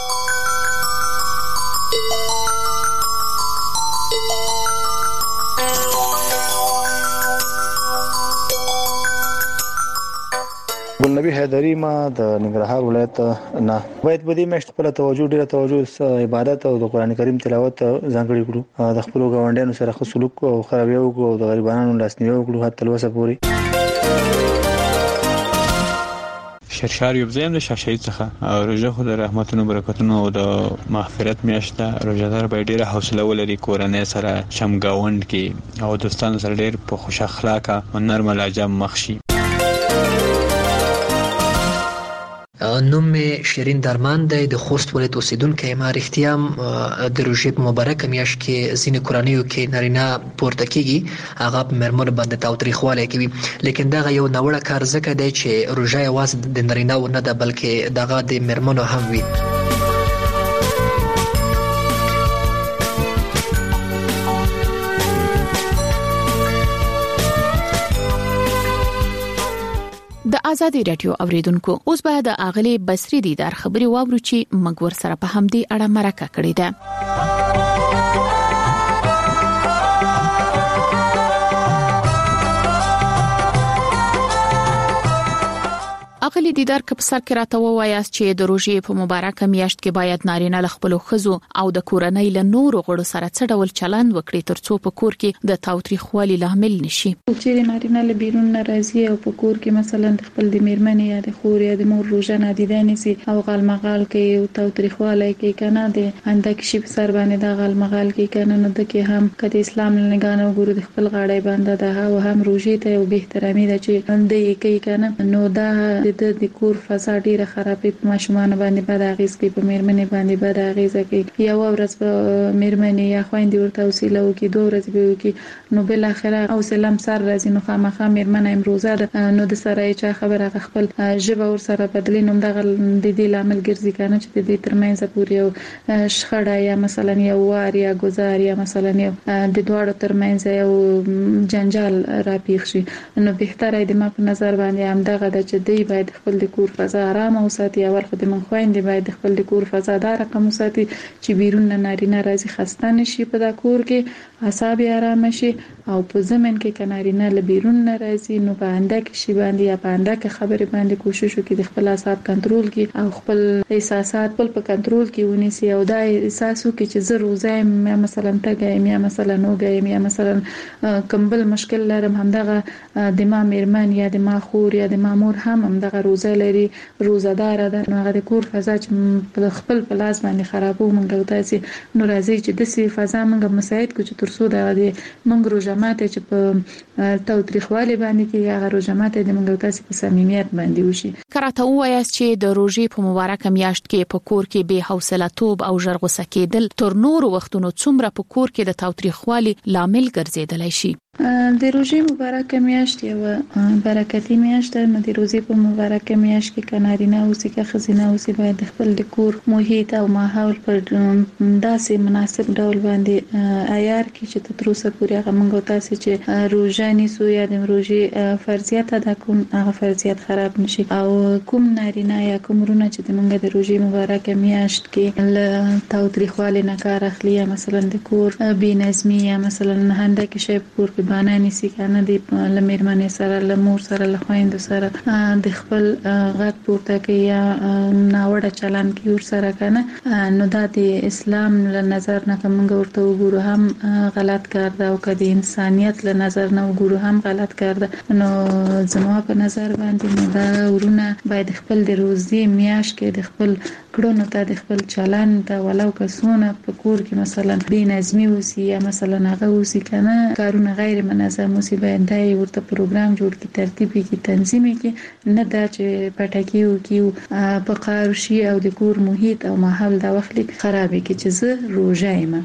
Speaker 7: ګلنبي حیدری ما د ننګرهار ولایت نه باید په دې مشت په توجه ډیره توجه عبادت او د قران کریم تلاوت ځانګړي کړو، د خپل غونډانو سره خو سلوک او خرابې او د غریبانو لاسنیوي وکړو حتی لوسه پوری.
Speaker 8: شرشار یو ځای د شاشې څخه او روزه خو د رحمتونو برکتونو او د مغفرت میاشت روزدار به ډیره حوصله ولري، کورنۍ سره شمګاوند کې او دوستانو سره ډیر په خوش اخلاقه او نرم لهجه مخ شي.
Speaker 14: نوم می شیرین درمان دی، د خوست ولایت اوسیدونکی یم. رښتیا د روژې په مبارکه میاشت کې ځینې کورنیو کې نارینه پورته کیږي هغه په مېرمنو باندې تاوتریخوالی کوي، لیکن دغه یو ناوړه کار ځکه دی چې روژه یوازې د نارینه‌و نه ده بلکې دغه د مېرمنو هم وي.
Speaker 26: د آزادي رادیو اوریدونکو اوس باید د اغلی بصری دیدار خبري واورو چې مګور سره په همدې اړه مرکه کړې ده. اغلی دیدار کپ سر کې راته وایاست چې د روژې په مبارکه میاشت کې باید نارینه له خپلو ښځو او د کورنۍ له نورو غړو سره څه ډول چلند وکړي ترڅو په کور کې د تاوتریخوالي لامل نشي.
Speaker 16: چې نارینه له بیرون ناراضي او په کور کې مثلا خپل د میرمنې یا د خور یا د مور روژه نادیده نیسي او غالمغال کوي او تاوتریخوالی کوي کنه د اندک شي په سر باندې د غالمغال کوي کنه نو د کې هم کله اسلام نه غانو ګورو د خپل غاړې باندې ده او هم روژې ته او به احترامي ده چې اندې کوي کنه نو دا د کور فضا ډیره خرابې په ماشومان باندې بد اغیز کوي، په میرمنې باندې بد اغیز کوي. یو ورځ په میرمنې یا خويندې ورته وسیله وکي، دوه ورځې به وکي نو بل اخره او سلام سر راځي نو خامخا میرمنه امروزه ده نو د سره چې خبره خپل ژبه ور سره بدلی نو دغه د دې لامل ګرځي کنه چې د دې ترمنځ پورې یو شخړه یا مثلا یو وار یا گزار یا مثلا یو د دوړو ترمنځ یو جنجال راپیښ شي. نو بهتره د ما په نظر باندې هم دغه د چې دی باید خپل د کور فضا آرام او ساتي. اول خو د من خويندې باید خپل د کور فضا دار رقم ساتي چې بیرون نه نارینه راځي خسته نشي په دا کور کې اعصاب آرام شي او په زمن کې کنارینه ل بیرون نه راځي نو په اندک شي باندې یا په اندک خبرې باندې کوشش وکړي د خپل اعصاب کنټرول کړي او خپل احساسات خپل په کنټرول کې ونیسي او دا احساس وکړي چې زه روزه مثلا تګایم یا مثلا نوګایم یا مثلا کمبل مشکل لرم همدغه د ما میرمن یا د ما خور یا د ما مور هم همدغه هغه روزه لري روزدار ده نو هغه د کور فضا چې په خپل پلاس باندې خرابو مونږ تاسو نو راځي چې د سی فضا مونږ مساعد کو چې ترسو د مونږ روزه ماته چې په تاوتریخوالي باندې کې هغه روزه ماته د مونږ تاسو په صمیمیت باندې وشي.
Speaker 26: کراته وایي چې د روزې په مبارکه میاشت کې په کور کې به حوصله توب او ژرغوسه کېدل تر نور وختونو څومره په کور کې د تاوتریخوالي لامل ګرځیدلی شي.
Speaker 16: د روزې مبارکه میاشت یو برکتي میاشت ده. نو د روزې په مبارکه میاشت کې کنارینه اوسې که خزینه اوسې باید خپل د کور محیط او ماحول پر داسې مناسب ډول باندې عیار کې چې تر اوسه پورې هغه موږ تاسو چې روزه نیسو یا د روزې فرضیت ادا کوم هغه فرضیت خراب نشي او کوم نارینه یا کوم رونه چې د موږ د روزې مبارکه میاشت کې ل تاوتریخوالي نه کار اخلي یا مثلا د کور بې نظمي یا مثلا هنده کې شی کور کې باندې نسی کنه د لمرمنې سره لمور سره لخويند سره د خپل غږ پورته کوي یا ناوړه چلن کوي ور سره کنه نو د اسلام له نظر نه کوم ورته وګورو هم غلط کار ده او کدي انسانيت له نظر نه وګورو هم غلط کار ده. نو زموږ په نظر باندې نو دا ورونه باید خپل د روزي میاش کې د خپل کړونو ته د خپل چلن ته ولو کسونه په کور کې مثلا بې نظمي وسی یا مثلا هغه وسی کنه کارونه غیر منظم وسی باید دای ورته پروګرام جوړ کی ترتیب کی تنظیم کی نه دا چې پټکیو کیو په قارشي او د کور محیط او ماحول دا وخت خراب کی چې زه روزه یم.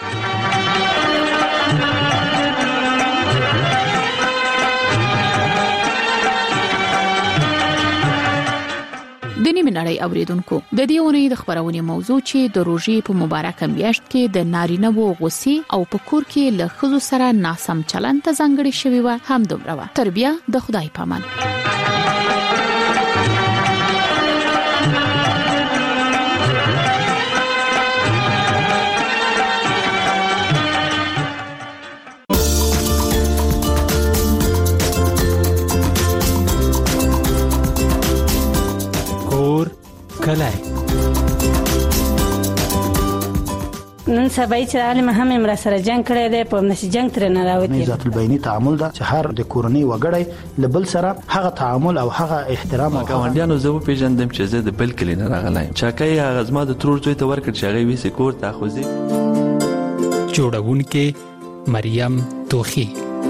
Speaker 26: د نیمه نړۍ اوریدونکو د دې ونې د خبرونې موضوع چې د روزې په مبارکه میاشت کې د نارینه وو غوسی او په کور کې له ښځو سره ناسم چلند ته ځانګړي شوی و هم دومره و. تربیه د خدای پامان.
Speaker 3: کلای
Speaker 5: نن سبا چې عالم هم امر سره جنگ کړی دی په نشي جنگ تر نه راوتی.
Speaker 17: ذات البینی تعامل دا چې هر د کورنۍ وګړي لبل سره هغه تعامل او هغه احترام او
Speaker 18: ګاونډیانو زو پیژندم چې زه د بل کلی نه راغلایم چاکای هغه زما د ترور زوی ته ورکړ چې هغه ویسه کور ته خوځي.
Speaker 6: جوړونکې مریم توخی.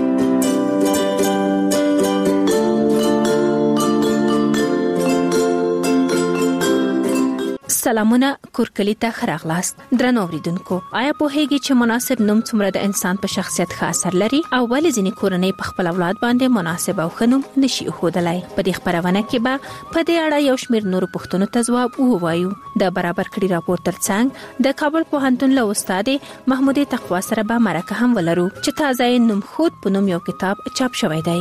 Speaker 25: سلامونه کورکلی ته خراغلاست درنو اوریدونکو. آیا په هیګي چې مناسب نوم څومره د انسان په شخصیت ښه اثر لري او ولې ځینې کورنۍ په خپل اولاد باندې مناسب او ښه نوم نشي خودلای؟ په دې خبرونه کې به په دې اړه یو شمېر نور پوښتنو ته ځواب ووایو. د برابر کړي راپور ترڅنګ د کابل پوهنتون له استاد محمود تقوا سره به مرکه هم ولرو چې تازه نوم خود په نوم یو کتاب چاپ شوی دی.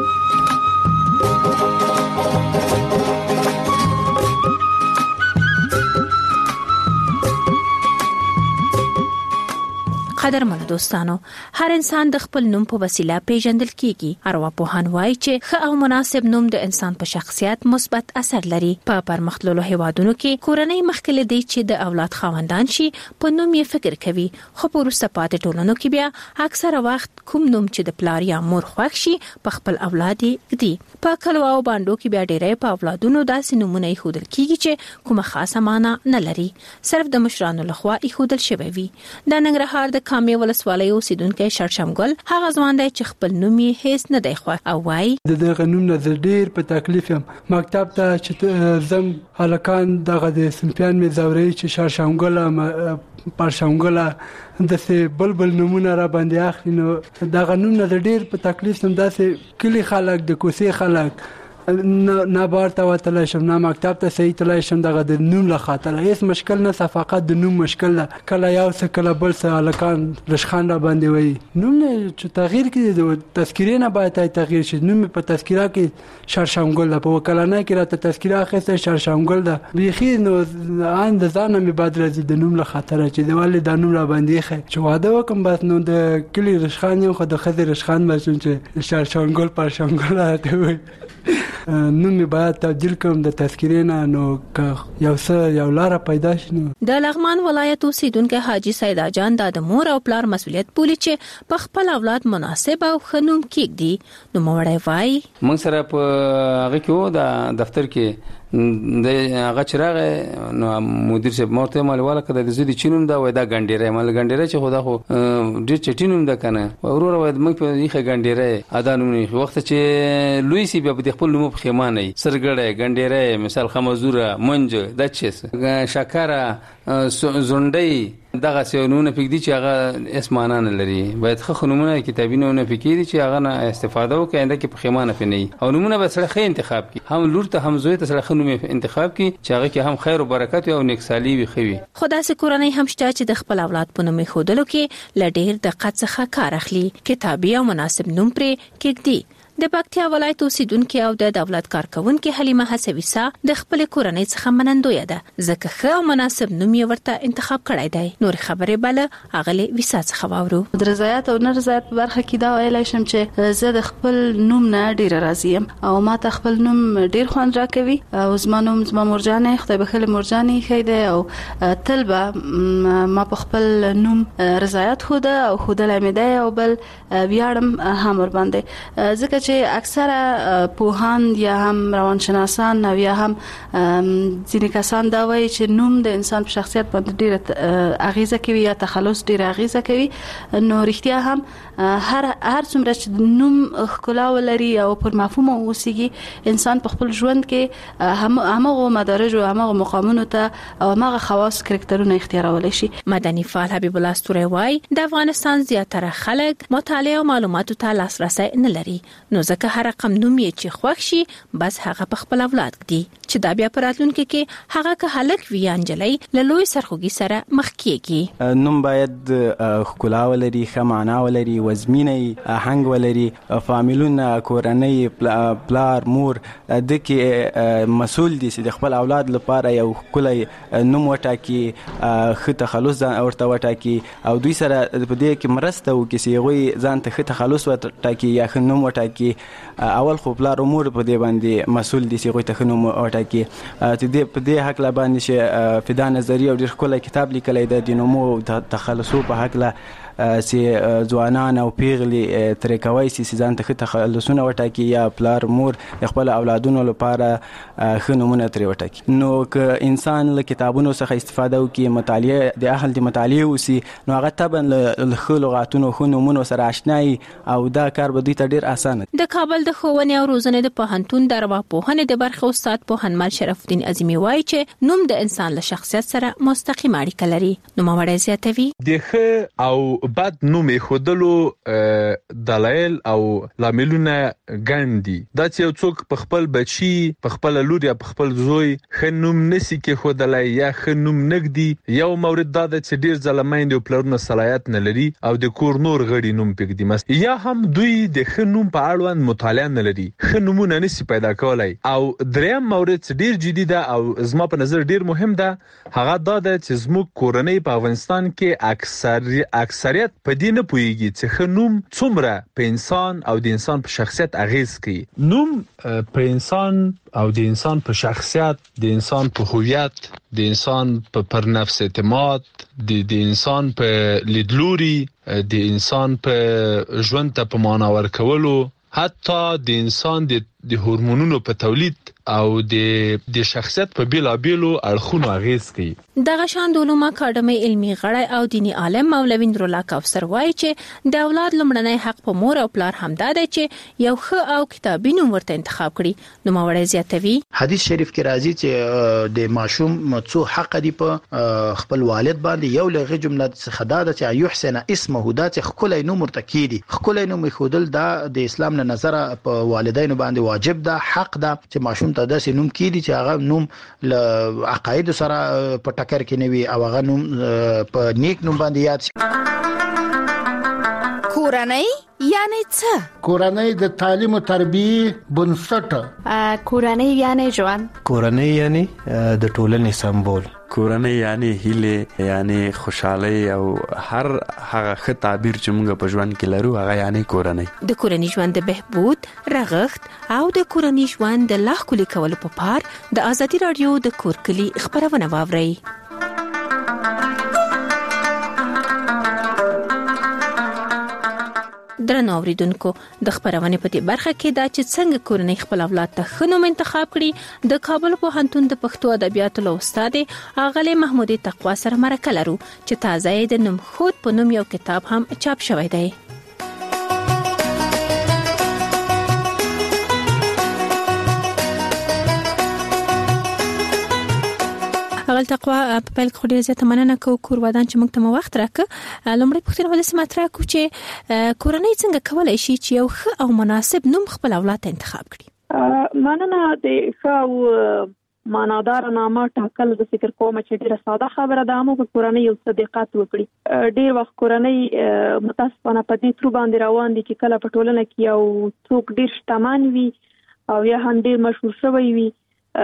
Speaker 25: قدرمن دوستانو، هر انسان د خپل نوم په وسیله پیژندل کیږي. ارواپوهان وایي چې ښه او مناسب نوم د انسان په شخصیت مثبت اثر لري. په پرمختللو هیوادونو کې کورنۍ مخکې دی چې د اولاد خاوندان شي په نوم یې فکر کوي، خو په وروسته پاتې ټولنو کې بیا اکثره وخت کوم نوم چې د پلار یا مور خوښ شي په خپل اولاد یې ږدي. په کلو او باندو کې بیا ډېرې په اولادونو داسې نومونه یې ښودل کیږي چې کومه خاصه معنا نه لري، صرف د مشرانو لخوا یې ښودل شوی وي. د ننګرهار د کامې ولسوالۍ اوسیدونکی شړشمګل هغه ځوان دی چې خپل نوم یې هیڅ نه دی خوښ او وایي
Speaker 19: د دغه نوم نه ډېر په تکلیف یم. مکتب ته چې زم هلکان دغه د سنفیان مې زوري چې شړشمګل پرشمګل د سه بلبل نمونه را باندې اخلي. نو دغه نوم نه ډېر په تکلیف سم داسې کلی خلک د کوسي خلک نه بار ته وتلای شم، نه مکتب ته صحیح تلای شم. دغه د نوم له خاطر هیڅ مشکل نه، فقط د نوم مشکل ده. کله یو څه کله بل څه هلکان رشخان را باندې وایي. نوم نه چې تغییر کړي د تذکیرې نه باید تغییر شي. نوم په تذکیره کې شړشمګل ده، په وکلانه کې راته تذکیره اخیسته شړشمګل ده. بیخي نو ان د ځان مې بد راځي د نوم له خاطر چې د والي د نوم را باندې خې چې واده وکم بس نو د کلی رشخان یم خو د خزر رشخان بشم چې شړشمګل پرشمګل راته وایي. نوم باید تبدیل کوم د تذکرې نه، نو که یو څه یو لار پیدا شي.
Speaker 25: د لغمان ولایت اوسیدونکو حاجی سیدا جان د مور او پلار مسولیت بولي چې په خپل اولاد مناسب او خنوم کېږدي. نو موړی وای
Speaker 3: موږ سره په هغه کې و د دفتر کې د هغه چراغ نو مدیر صاحب مورته مالواله کده د زدي چینوم دا وای دا ګنډيره مال ګنډيره چې خدا خو ډېر چټینوم دا کنه ورور وای موږ په یخه ګنډيره اذانونه وخت چې لوی سی بیا په خپل نوم په خیمانه سرګړې ګنډيره مثال خمزوره منج د چیس شکره زونډي دغه سيونونه پکې دي چې هغه اسمانه نه لري. باید خو نمونه کتابونه پکې دي چې هغه نه استفاده وکړي انده کې په خیمانه پني او نمونه به سره خې انتخاب کی هم لور ته هم زوی ته سره خنوم انتخاب کی چې هغه کې هم خیر او برکت او نیکسالي وي خوي.
Speaker 25: خدا سي کورنۍ هم شته چې د خپل اولاد په نوم خودلو کې لډیر دقت څخه کار اخلي، کتابي او مناسب نوم پرې کېږدي. د پکتیا ولایت اوسیدونکو او د دولت کارکونکو حلیمه حسویسا د خپل کورنۍ څخه منندوی ده ځکه ښه او مناسب نوم یې ورته انتخاب کړی دی. نور خبرې بل اغلی ویسا څخه واورو.
Speaker 10: د رضایت او نه رضایت برخه کې دا ویلای شم چې زه د خپل نوم نه ډیر راضی یم او ما ته خپل نوم ډیر خوند راکوي او زما نوم زما مرجانه خدای بخله مرجانه خیده او تل به ما په خپل نوم رضایت خوده او خوده لمیده او بل بیاړم هم ور باندې ځکه اکثره پوهان یا هم روانشناسان او یا هم ځینې کسان دا وایي چې نوم د انسان په شخصیت باندې ډیره اغیزه کوي یا تخلص ډیره اغیزه کوي. نو رښتیا هم هر هر څومره چې نوم ښکلا ولري او پر مفهوم اوسېږي انسان په خپل ژوند کې هم هغه مدارج او هغه مقامونو ته او هغه خواص کرکټرونه اختیارولای شي.
Speaker 25: مدني فعال حبیب الله استوری وای د افغانستان زیاتره خلک مطالعه او معلوماتو ته لاسرسي نه لري، نو ځکه هر رقم نوم یې چې خوښ شي بس هغه په خپل اولاد دی چې دا بیا پراتلونکو کې هغه که هلک وی انجلۍ له لوی سرخوږي سره مخ کیږي.
Speaker 4: نوم باید ښکلا ولري، ښه معنا ولري، وزمینه آهنګ ولري، فامیلونه کورنۍ پلار مور د کې مسول دي چې د خپل اولاد لپاره یو ښکلی نوم وټاکي، ښه تخلص ورته وټاکي او دوی سره په دې کې مرسته وکړي چې هغوی ځان ته ښه تخلص وټاکي یا ښه نوم وټاکي. اول خو پلار امور په دې باندې مسول دي چې هغوی ته ښه نوم وټاکي. په دې حقله باندې چې فدا نظري او ډېر ښکلی کتاب لیکلی دی د نومو تخلصو په حقله چې ځوانان او پیغلي ترې کوی شي چې ځان ته ښه تخلصونه وټاکي یا پلار مور د خپل اولادونو لپاره ښه نومونه ترې وټاکي. نو که انسان له کتابونو څخه استفاده وکړي، مطالعه د اهل د مطالعې وسي، نو هغه طبعا له ښه لغاتونو ښه نومونو سره اشنایي او دا کار به دوی ته ډېر اسانه.
Speaker 25: د کابل د ښوونې او روزنې د پوهنتون د ارواپوهنې د برخې استاد پوهنمل شرف الدین عظیمي وایي چې نوم د انسان له شخصیت سره مستقیم اړیکه لري. نوموړی زیاتوي
Speaker 15: د ښه او بد نوم خودلو دلایل او لاملونه ګڼدي. دا چې یو څوک په خپل بچي، په خپل لور یا په خپل زوی ښه نوم نسی کې خودلای یا ښه نوم نګدي، یو مورد دا ده چې ډیر ځله میندې او پلرونه صلاحیت نه لري او د کور نور غړي نوم پکې دي، یا هم دوی د ښه نوم په اړوند مطالعه نه لري، ښه نومونه نسی پیدا کولای. او دریم مورد چې ډیر جدي ده او زما په نظر ډیر مهم ده، هغه دا ده چې زموږ کورنۍ په افغانستان کې اکثر اکثریت په دې نه پوهیږي چې ښه نوم څومره په انسان او د انسان په شخصیت اغیز کوي. نوم په انسان او د انسان په شخصیت، د انسان په هویت، د انسان په پر نفس اعتماد، د د انسان په لیدلوري، د انسان په ژوند ته په معنا ورکولو، حتی د انسان د د هورمونونو په تولید او د د شخصیت په بیلابیلو اړخونو اغیز کوي.
Speaker 25: دغه شان د علومو اکاډمي علمي غړی او دینی عالم مولوی نورالله کوثر وایي چې د اولاد لمړنی حق په مور او پلار همدا دی چې یو ښه او کتابي نوم ورته انتخاب کړي. نوموړی زیاتوي
Speaker 7: حدیث شریف کې راځي چې د ماشوم څو حق دی په خپل والد باندې. یو لغه جمله څخه دا ده چې یحسن اسمه، دا چې خپل نوم ورته کیدي، خپل نوم خودل دا د اسلام نه نظر په والدینو باندې واجب ده، حق ده چې ماشوم ته داسې نوم کیدي چې هغه نوم له عقاید سره په ټکر کې نه وي او هغه نوم په نیک نوم باندې یاد شي.
Speaker 1: کورنۍ یعنی څه؟
Speaker 9: کورنۍ د تعلیم او تربیه بنسټ.
Speaker 20: کورنۍ یعنی ژوند.
Speaker 21: کورنۍ یعنی د ټولنې سمبول.
Speaker 18: کورنۍ یعنی هیله، یعنی خوشحالي او هر هغه ښه تعبیر چې موږ په ژوند کې لرو هغه یعنی کورنۍ.
Speaker 25: د کورنۍ ژوند د بهبود، رغښت او د کورنۍ ژوند د لا ښکلي کولو په پار د ازادي رادیو د کور کلی خبرونه واورئ. درنو اوریدونکو، د خبرونه په دې برخه کې دا چې څنګه کورنۍ خپل اولاد ته ښه نوم انتخاب کړي، د کابل پوهنتون د پښتو ادبیاتو له استاد اغلی محمودي تقوا سره مرکه لرو چې تازه د نوم خود په نوم یو کتاب هم چاپ شوی دی. اغل تقوا په پیل کې ډېر زیاته مننه کوو کور ودان چې موږ ته مو وخت راکړه. لومړی پوښتنه ولې مطرح کوو چې کورنۍ څنګه کولای شي چې یو ښه او مناسب نوم خپل اولاد ته انتخاب کړي؟
Speaker 22: مننه. د ښه او معنادار نامه ټاکل د فکر کوم چې ډېره ساده خبره ده، موږ کورنۍ یو صداقت وکړي. ډېر وخت کورنۍ متاسفانه په دې تر باندې روان دي چې کله په ټولنه کې یو څوک ډېر شتمن وي او یا هم ډېر مشهور شوی وي،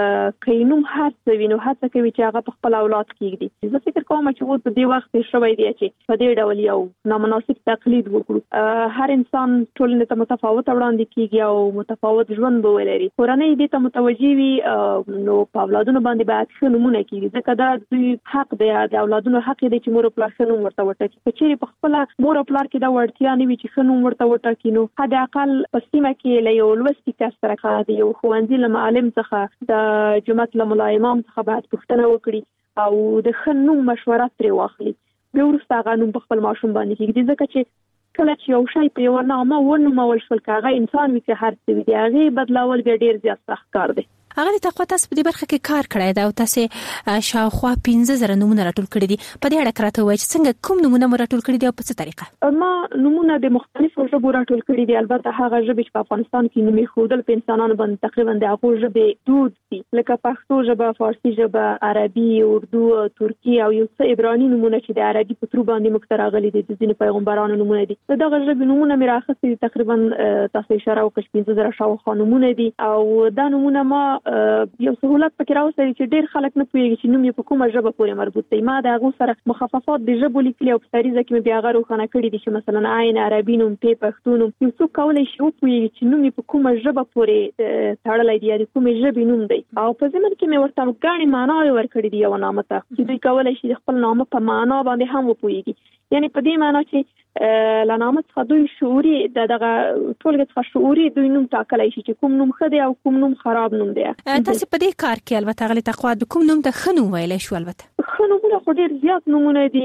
Speaker 22: کینوم هڅه وینو هڅه کوي چې هغه په خپل اولاد کېږي. زه فکر کوم چې اوس په دې وخت کې شوی دی چې په دې ډول یو نامناسب تقلید وکړو. هر انسان ټولنې ته متفاوت وړاندې کیږي او متفاوت ژوند به ولري. کورنۍ دې ته متوجي وي نو په اولادونو باندې باید ښه نومونه کیږي، ځکه دا دوی حق دی، د اولادونو حق دی چې مور او پلار ښه نوم ورته وټاکي. که چیرې په خپل مور او پلار کې دا وړتیا نه وي چې ښه نوم ورته وټاکي، نو حد اقل په سیمه کې له یو لوستي کس سره کار دی، یو ښوونځي له معلم څخه د جماعت له ملا امام څخه باید پوښتنه وکړي او د ښه نوم مشوره ترې واخلي. بیا وروسته هغه نوم په خپل ماشوم باندې کېږدي، ځکه چې کله چې یو شی په یوه نامه ونومول شول، که هغه انسان وي که هر څه وي، د هغې بدلول بیا ډېر زیات سخت کار دی.
Speaker 25: اغلی تقوا تاسو په دې برخه کې کار کړی دی او تاسو شاوخوا پنځه زره نومونه راټول کړي دي. په دې اړه راته وایئ چې څنګه کوم نومونه مو راټول کړي دي او په څه طریقه؟
Speaker 22: ما نومونه د مختلفو ژبو راټول کړي دي. البته هغه ژبې چې په افغانستان کې نومې ښودل په انسانانو باندې تقریبا د هغو ژبې دود دي، لکه پښتو ژبه، فارسي ژبه، عربي، اردو، ترکي او یو څه عبراني نومونه چې د عربي په ترو باندې موږ ته راغلي دي، د ځینې پیغمبرانو نومونه دي. د دغه ژبې نومونه مې راخیستي دي، تقریبا تاسو اشاره وکړئ پنځه زره شاوخوا نومونه دي. او دا نومونه ما یو سهولت پکې راوستل چې ډېر خلک نه پوهېږي چې نوم یې په کومه ژبه پورې مربوط دی. ما د هغو سره مخففات د ژبو لیکلي او په سریزه کې مې بیا هغه روښانه کړي دي چې مثلا عین عربي نوم، پې پښتو نوم. یو څوک کولی شي وپوهېږي چې نوم یې په کومه ژبه پورې تړلی دی یا د کومې ژبې نوم دی. او په ضمن کې مې ورته ګڼې معناوې ورکړي دي یوه نامه ته، چې دوی کولی شي د خپل نامه په معنا باندې هم وپوهېږي. یعنی په دې معنا چې له نامه څخه دوی شعوري د دغه ټولګې څخه شعوري دوی نوم ټاکلی شي چې کوم نوم ښه دی او کوم نوم خراب نوم دی.
Speaker 25: تاسو په دې کار کې البته اغلی تقوا د کوم نوم ته ښه نوم ویلی شو؟ البته
Speaker 22: ښه نومونه خو ډېر زیات نومونه دي.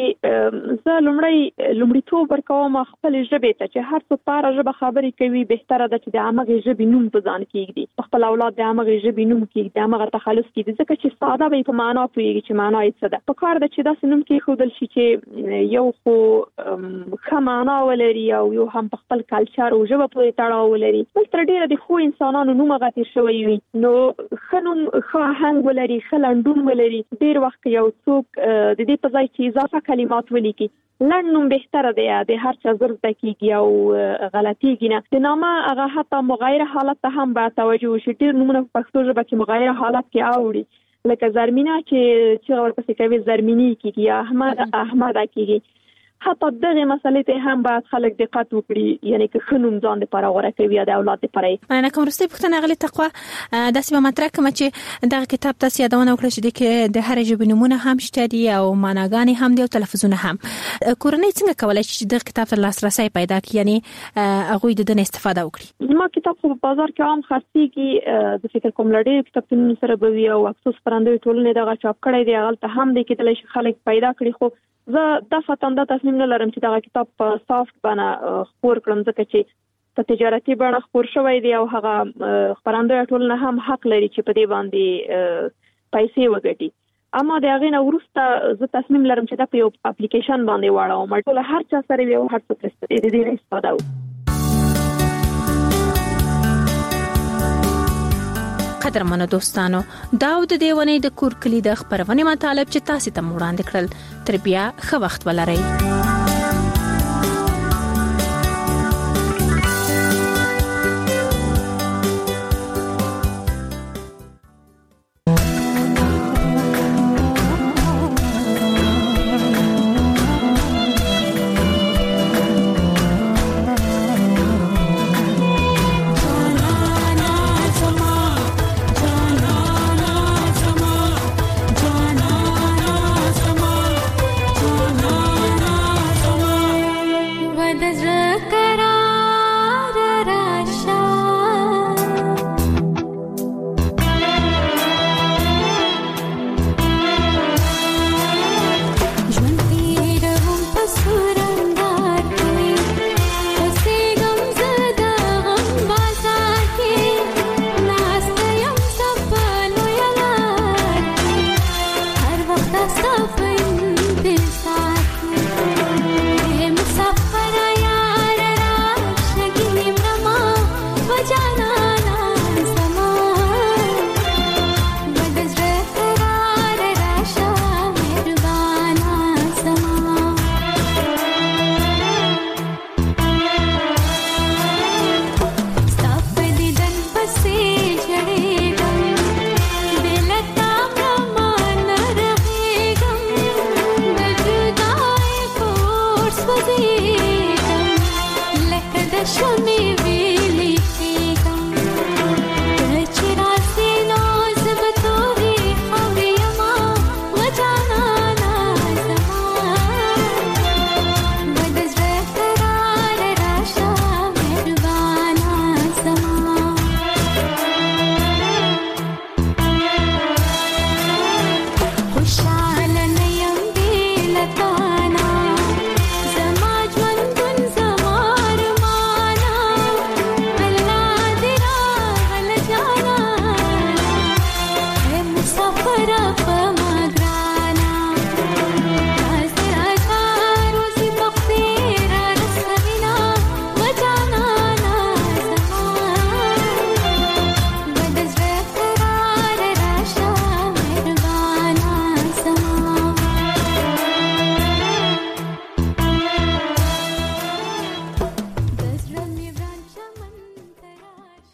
Speaker 22: زه لومړی لومړیتوب ورکوم خپلې ژبې ته چې هر څوک په هره ژبه خبرې کوي، بهتره ده چې د همغې ژبې نوم په ځان کېږدي، په خپل اولاد د همغې ژبې نوم کېږدي، د همغه تخلص کېږدي، ځکه چې ساده به یې په معنا پوهېږي چې معنا یې څه ده. په کار ده چې داسې نوم کېښودل شي چې یو خو ښه معنا ولري او یو هم په خپل کلچر او ژبه پورې تړاو ولري. بلته ډېره د ښو انسانانو نوم هغه تېر شوی وي، نو ښه نوم ښه آهنګ ولري، ښه لنډون ولري. ډېر وخت یو څوک د دې په ځای چې اضافه کلمات ولیکي، لنډ نوم بهتره دی، د هر چا زر زده کېږي او غلطېږي نه. د نامه هغه حتی مغایره حالت ته هم باید توجه وشي. ډېر نومونه په پښتو ژبه کې مغایره حالت کې اوړي، لکه زرمینه چې چغه ورپسې کوي زرمینی کېږي یا احمد احمده کېږي. حتی دغه مسلې ته هم باید خلک دقت وکړي، یعنی که ښه نوم ځان دپاره غوره کوي یا د اولاد دپاره یې.
Speaker 25: مننه کوم. وروستۍ پوښتنه اغلې تقوا داسې به مطرح کړم چې دغه کتاب تاسو یادونه وکړه چې د د هرې ژبې نومونه هم شته دي او معناګانې هم دي او تلفظونه هم. کورنۍ څنګه کولی شي چې دغه کتاب ته لاسرسی پیدا کړي، یعنی هغوی د ده نه استفاده وکړي؟
Speaker 22: زما کتاب خو په بازار کې عام خرڅېږي. د فکر کوم له ډېرو کتابتونونو سره به وي او افسوس خپرندویې ټولنې دغه چاپ کړی دی، هغلته هم دی کېدلی شي خلک پیدا کړي. خو زه دفعتاً دا تصمیم نه لرم چې دغه کتاب په سافت بڼه خپور کړم، ځکه چې په تجارتي بڼه خپور شوی دی او هغه خپرندویه ټولنه هم حق لري چې په دې باندې پیسې وګټي. اما د هغې نه وروسته زه تصمیم لرم چې دا په یو اپلیکیشن باندې واړوم، ټول هر چا سره وي او هر څوک د دې نه استفاده وکړي.
Speaker 25: قدرمنو دوستانو، دا د دې ونې د کور کلی د خبرونې مطالب چې تاسو ته وړاندې کړل. تر بیا ښه وخت ولرئ.